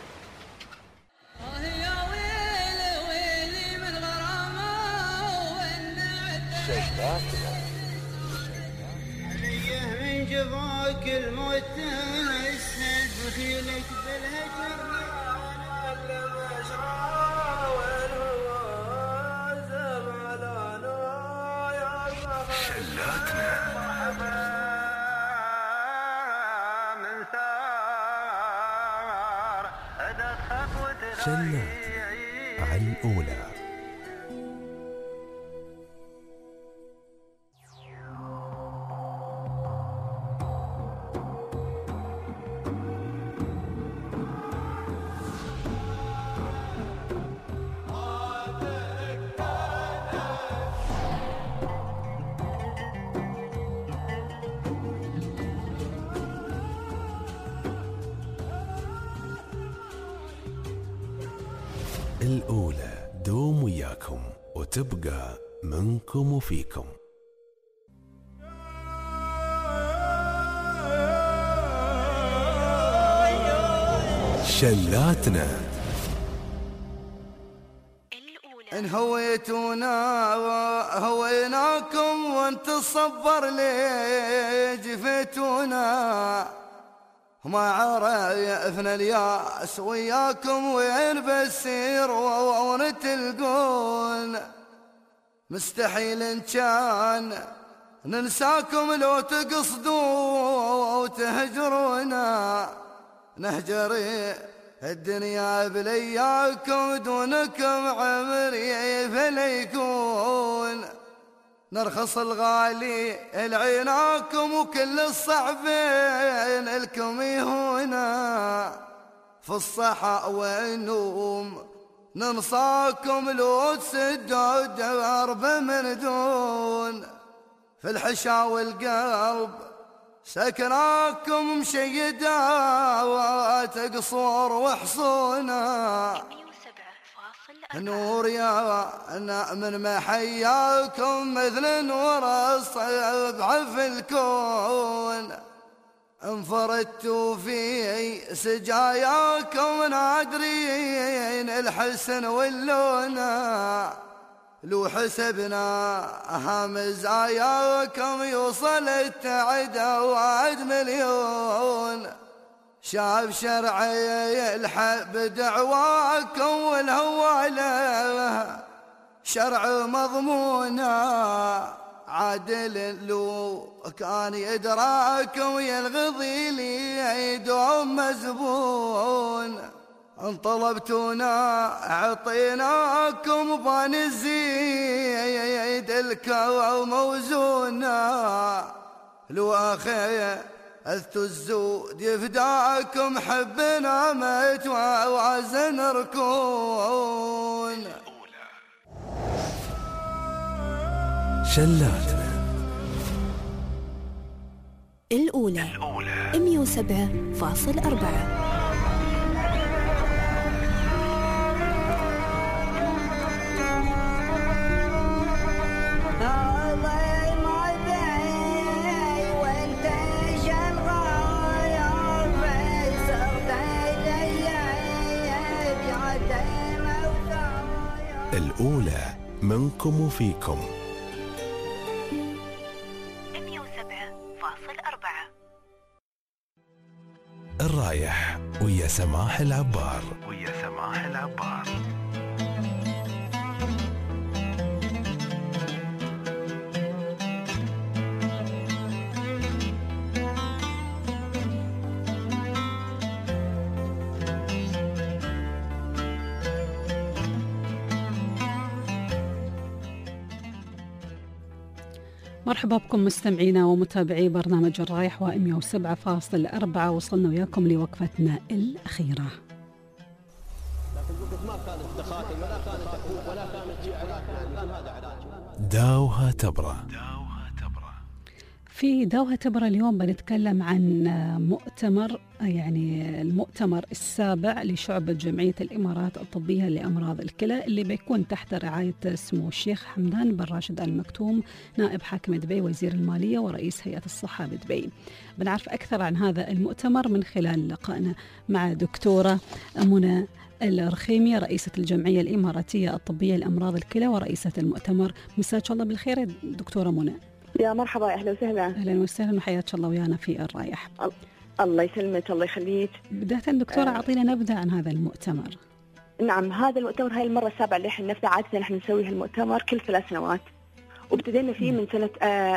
من جفاك الموت تسند بخيلك بالهجر شلات على الأولى. الأولى دوم وياكم وتبقى منكم وفيكم. شلاتنا إن هويتونا هويناكم وانت الصبر لي جفيتونا، ما عرفنا الياس وياكم وين بسير ونتلقون. مستحيل إن كان ننساكم لو تقصدوا وتهجرونا، نهجري الدنيا بلياكم دونكم عمري فليكون. نرخص الغالي العيناكم وكل الصعبين الكم يهونا، في الصحا والنوم ننصاكم لو تسدوا الدرب من دون. في الحشا والقلب سكناكم مشيدات قصور وحصونا، نور يا من محياكم مثل نور الصبح في الكون. انفردتوا في سجاياكم نادرين الحسن واللونا، لو حسبنا مزاياكم يوصل التعدى وعد مليون. شاف شرعي الحب دعواكم والهوالة شرع مضمونا، عادل لو كان يدراكم يلغضي لي يدوم مزبون. ان طلبتونا اعطيناكم بان الزيد الكوى موزونا، لو اخي أذت الزود يفداكم حبنا ميت وعزن ركون. شلاتنا الأولى 107.4. الأولى منكم وفيكم. 107.4. الرايح ويا سماح العبار. مرحبا بكم مستمعينا ومتابعي برنامج الرايح و107.4. وصلنا وياكم لوقفتنا الأخيرة. داوها تبرى. في داوها تبرى اليوم بنتكلم عن مؤتمر، يعني المؤتمر السابع لشعبة جمعية الإمارات الطبية لأمراض الكلى، اللي بيكون تحت رعاية سمو الشيخ حمدان بن راشد آل مكتوم نائب حاكم دبي وزير المالية ورئيس هيئة الصحة بدبي. بنعرف أكثر عن هذا المؤتمر من خلال لقائنا مع دكتورة منى الرخيمي رئيسة الجمعية الإماراتية الطبية لأمراض الكلى ورئيسة المؤتمر. مساك الله بالخير دكتورة منى. يا مرحبا، أهلا وسهلا. أهلا وسهلا وحياك الله ويانا في الرايح. الله يسلمك، الله يخليك. بداية دكتورة أعطينا نبذة عن هذا المؤتمر. نعم، هذا المؤتمر هاي المرة السابعة اللي احنا نفسه. عادة نحن نسوي هالمؤتمر كل 3 سنوات، وابتدينا فيه من سنة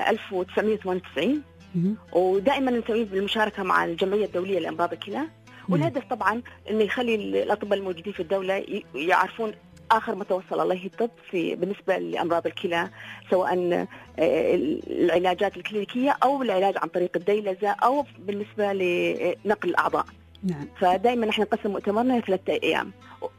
1998 ودائما نسويه بالمشاركة مع الجمعية الدولية لأمراض الكلى. والهدف طبعا انه يخلي الأطباء الموجودين في الدولة يعرفون آخر ما توصل الله الطب بالنسبة لأمراض الكلى، سواء العلاجات الكلينيكية أو العلاج عن طريق الديلزة أو بالنسبة لنقل الأعضاء. نعم. فدائما نحن نقسم مؤتمرنا 3 أيام.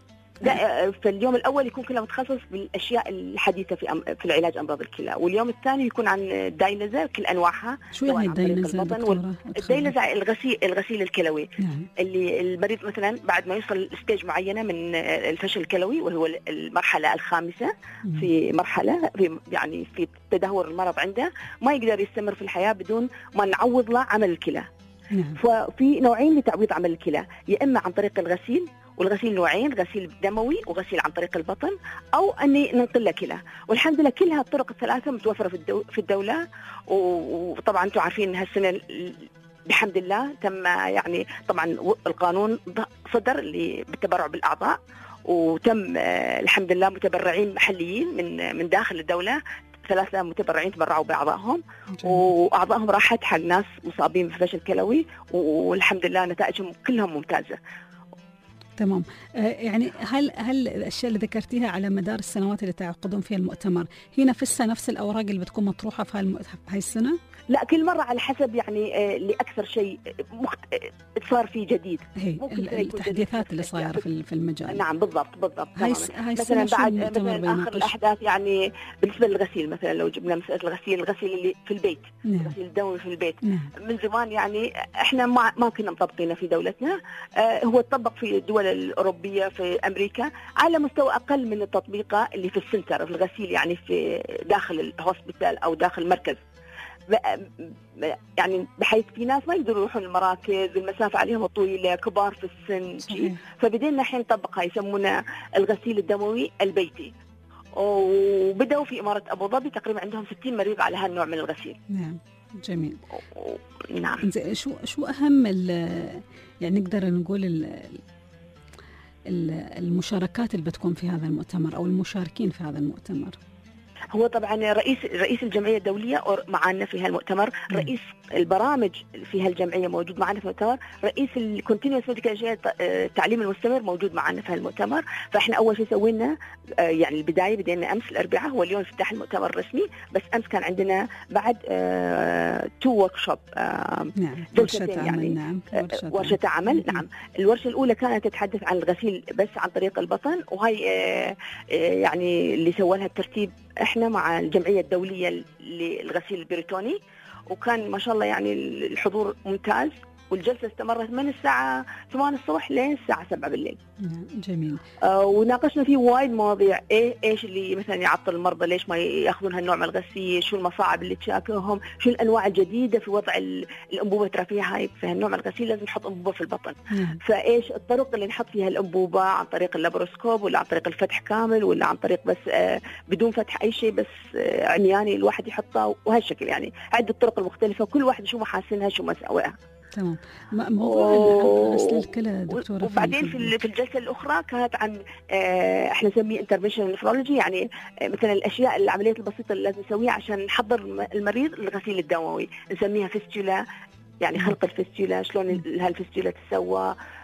في اليوم الأول يكون كله متخصص بالأشياء الحديثة في العلاج أمراض الكلى، واليوم الثاني يكون عن الديلزة كل أنواعها. شو هي الديلزة دكتورة؟ الديلزة الغسيل الكلوي. نعم. اللي المريض مثلا بعد ما يوصل ستيج معينة من الفشل الكلوي، وهو المرحلة الخامسة في مرحلة يعني في تدهور المرض عنده، ما يقدر يستمر في الحياة بدون ما نعوض له عمل الكلى. نعم. ففي نوعين لتعويض عمل الكلى، يا إما عن طريق الغسيل، والغسيل نوعين، غسيل دموي وغسيل عن طريق البطن، أو أني ننقل له كلى. والحمد لله كل هالطرق الثلاثة متوفرة في الدولة. وطبعا أنتم عارفين هالسنة بحمد الله تم يعني طبعا القانون صدر اللي بالتبرع بالأعضاء، وتم الحمد لله متبرعين محليين من داخل الدولة 3 متبرعين تبرعوا بأعضائهم، وأعضائهم راحت حق ناس مصابين بفشل كلوي، والحمد لله نتائجهم كلهم ممتازة. تمام. يعني هل الأشياء اللي ذكرتيها على مدار السنوات اللي تعقدون فيها المؤتمر هي نفس الأوراق اللي بتكون مطروحة في هاي السنة؟ لا، كل مرة على حسب يعني لأكثر شيء صار فيه جديد. التحديثات اللي صايرة في المجال. نعم بالضبط. هاي مثلا بعد مثلا آخر الأحداث يعني بالنسبة للغسيل، مثلا لو جبنا مسألة الغسيل اللي في البيت. نعم. الغسيل الدموي في البيت. نعم. من زمان يعني احنا ما كنا مطبقينه في دولتنا. هو تطبق في الدول الأوروبية في أمريكا على مستوى أقل من التطبيقة اللي في السنتر في الغسيل، يعني في داخل الهوسبيتال أو داخل المركز، يعني بحيث في ناس ما يقدروا يروحون المراكز، المسافة عليهم طويلة، كبار في السن. فبدينا الحين نطبقها، يسمونه الغسيل الدموي البيتي. وبدأوا في إمارة أبو ظبي تقريبا عندهم 60 مريض على هالنوع من الغسيل. نعم جميل. نعم. شو أهم يعني نقدر نقول المشاركات اللي بتكون في هذا المؤتمر أو المشاركين في هذا المؤتمر؟ هو طبعا رئيس الجمعية الدولية معنا في هالمؤتمر، رئيس البرامج في هالجمعية موجود معنا في المؤتمر، رئيس الكونتينيوس ميديكال التعليم المستمر موجود معنا في هالمؤتمر. فاحنا أول شيء سوينا يعني البداية بدينا أمس الأربعاء، هو اليوم افتتاح المؤتمر الرسمي، بس أمس كان عندنا بعد 2 وركشوب. نعم. ورشة عمل. نعم. ورشة عمل. نعم. الورشة الأولى كانت تتحدث عن الغسيل بس عن طريق البطن، وهي يعني اللي سوى لها الترتيب احنا مع الجمعية الدولية للغسيل البريطاني، وكان ما شاء الله يعني الحضور ممتاز، والجلسة استمرت من الساعة 8 الصبح لين الساعة 7 بالليل. جميل. وناقشنا فيه وايد مواضيع، ايش اللي مثلا يعطل المرضى، ليش ما ياخذون هالنوع من الغسيل، شو المصاعب اللي تشاكلهم، شو الانواع الجديدة في وضع الانبوبة. ترى فيها هاي في هالنوع من الغسيل لازم نحط انبوبة في البطن. فايش الطرق اللي نحط فيها الانبوبة، عن طريق اللابروسكوب ولا عن طريق الفتح كامل ولا عن طريق بس بدون فتح اي شيء، بس عمياني الواحد يحطه، وهالشكل يعني عدة طرق المختلفة، كل واحد شو محاسنها شو مساوئها. تمام. موضوع غسل الكلى دكتورة. وبعدين في الجلسة الأخرى كانت عن احنا نسميه interventional nephrology، يعني مثلا الأشياء العمليات البسيطة اللي لازم نسويها عشان نحضر المريض للغسيل الدموي، نسميها فيستولا، يعني خلق الفيستولا، شلون هالفيستولا تسوى،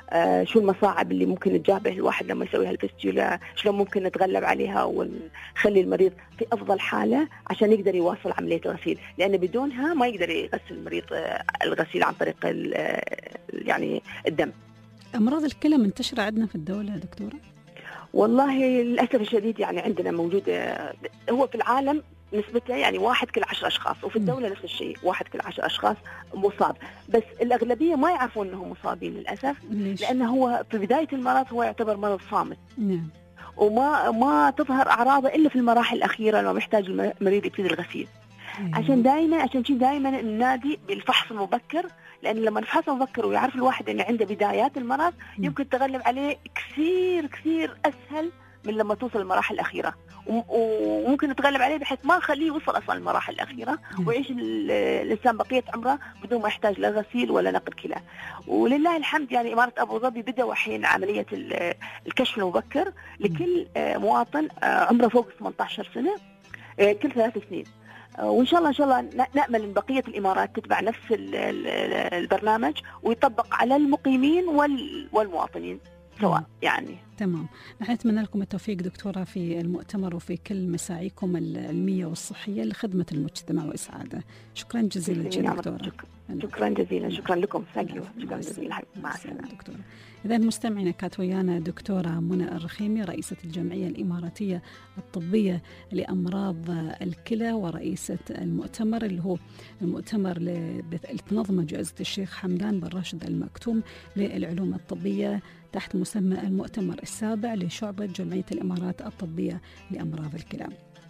شو المصاعب اللي ممكن تجابه الواحد لما يسوي هالفستيولا، شلون ممكن نتغلب عليها ونخلي المريض في أفضل حالة عشان يقدر يواصل عملية الغسيل، لأن بدونها ما يقدر يغسل المريض الغسيل عن طريق يعني الدم. أمراض الكلى منتشرة عندنا في الدولة يا دكتورة؟ والله للأسف الشديد يعني عندنا موجود، هو في العالم نسبته يعني 1 كل 10 أشخاص، وفي الدولة نفس الشيء 1 كل 10 أشخاص مصاب، بس الأغلبية ما يعرفون أنهم مصابين للأسف. لأنه هو في بداية المرض هو يعتبر مرض صامت. نعم. وما تظهر أعراضه إلا في المراحل الأخيرة لما يحتاج المريض يبتدي الغسيل. عشان شيء دائما النادي بالفحص المبكر، لأن لما نفحص مبكر ويعرف الواحد أن عنده بدايات المرض يمكن تغلب عليه كثير أسهل من لما توصل المراحل الأخيرة، وممكن نتغلب عليه بحيث ما نخليه يوصل أصلا المراحل الأخيرة ويعيش الإنسان بقية عمره بدون ما يحتاج لا غسيل ولا نقل كلى. ولله الحمد يعني إمارة أبو ظبي بدأوا الحين عملية الكشف المبكر لكل مواطن عمره فوق 18 سنة كل 3 سنين، وإن شاء الله نأمل أن بقية الإمارات تتبع نفس البرنامج ويطبق على المقيمين والمواطنين سواء يعني. تمام. نحن نتمنى لكم التوفيق دكتورة في المؤتمر وفي كل مساعيكم العلمية والصحية لخدمة المجتمع وإسعاده. شكرا جزيلا دكتورة. شكرا جزيلا. شكرا لكم. شكرا جزيلا. مع السلامة دكتورة. إذا مستمعينا كانت ويانا دكتورة منى الرخيمي رئيسة الجمعية الإماراتية الطبية لأمراض الكلى ورئيسة المؤتمر اللي هو المؤتمر اللي تنظمه جائزة الشيخ حمدان بن راشد المكتوم للعلوم الطبية تحت مسمى المؤتمر السابع لشعبة جمعية الإمارات الطبية لأمراض الكلى.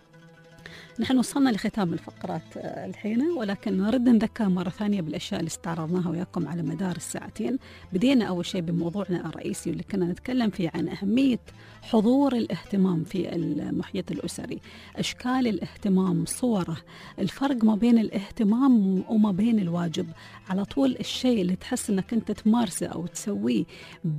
نحن وصلنا لختام الفقرات الحين، ولكن نرد نذكر مرة ثانية بالأشياء اللي استعرضناها وياكم على مدار الساعتين. بدينا أول شيء بموضوعنا الرئيسي اللي كنا نتكلم فيه عن أهمية حضور الاهتمام في المحيط الأسري، أشكال الاهتمام، صوره، الفرق ما بين الاهتمام وما بين الواجب، على طول الشيء اللي تحس أنك أنت تمارسه أو تسويه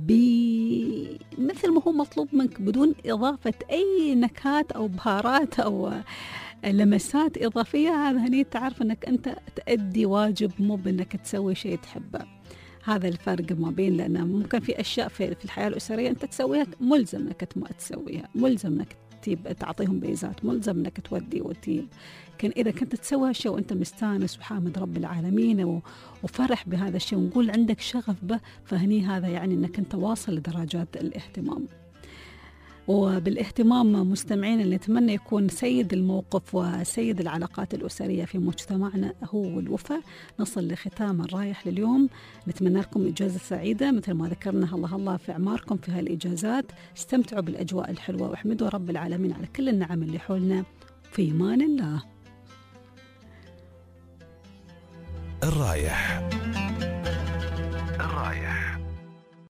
مثل ما هو مطلوب منك بدون إضافة أي نكهات أو بهارات أو لمسات إضافية. هذا هني تعرف أنك أنت تأدي واجب مو بأنك تسوي شيء تحبه. هذا الفرق ما بين، لأن ممكن في أشياء في الحياة الأسرية أنت تسويها ملزم أنك ما تسويها، ملزم أنك تعطيهم بيزات، ملزم أنك تودي وتجيب. لكن إذا كنت تسوي هالشيء وأنت مستانس وحامد رب العالمين وفرح بهذا الشيء ونقول عندك شغف به، فهني هذا يعني أنك أنت واصل لدرجات الاهتمام. وبالاهتمام مستمعين اللي نتمنى يكون سيد الموقف وسيد العلاقات الأسرية في مجتمعنا هو الوفاء. نصل لختام الرايح لليوم، نتمنى لكم إجازة سعيدة مثل ما ذكرنا الله في أعماركم في هالإجازات. استمتعوا بالأجواء الحلوة واحمدوا رب العالمين على كل النعم اللي حولنا. في إيمان الله. الرايح.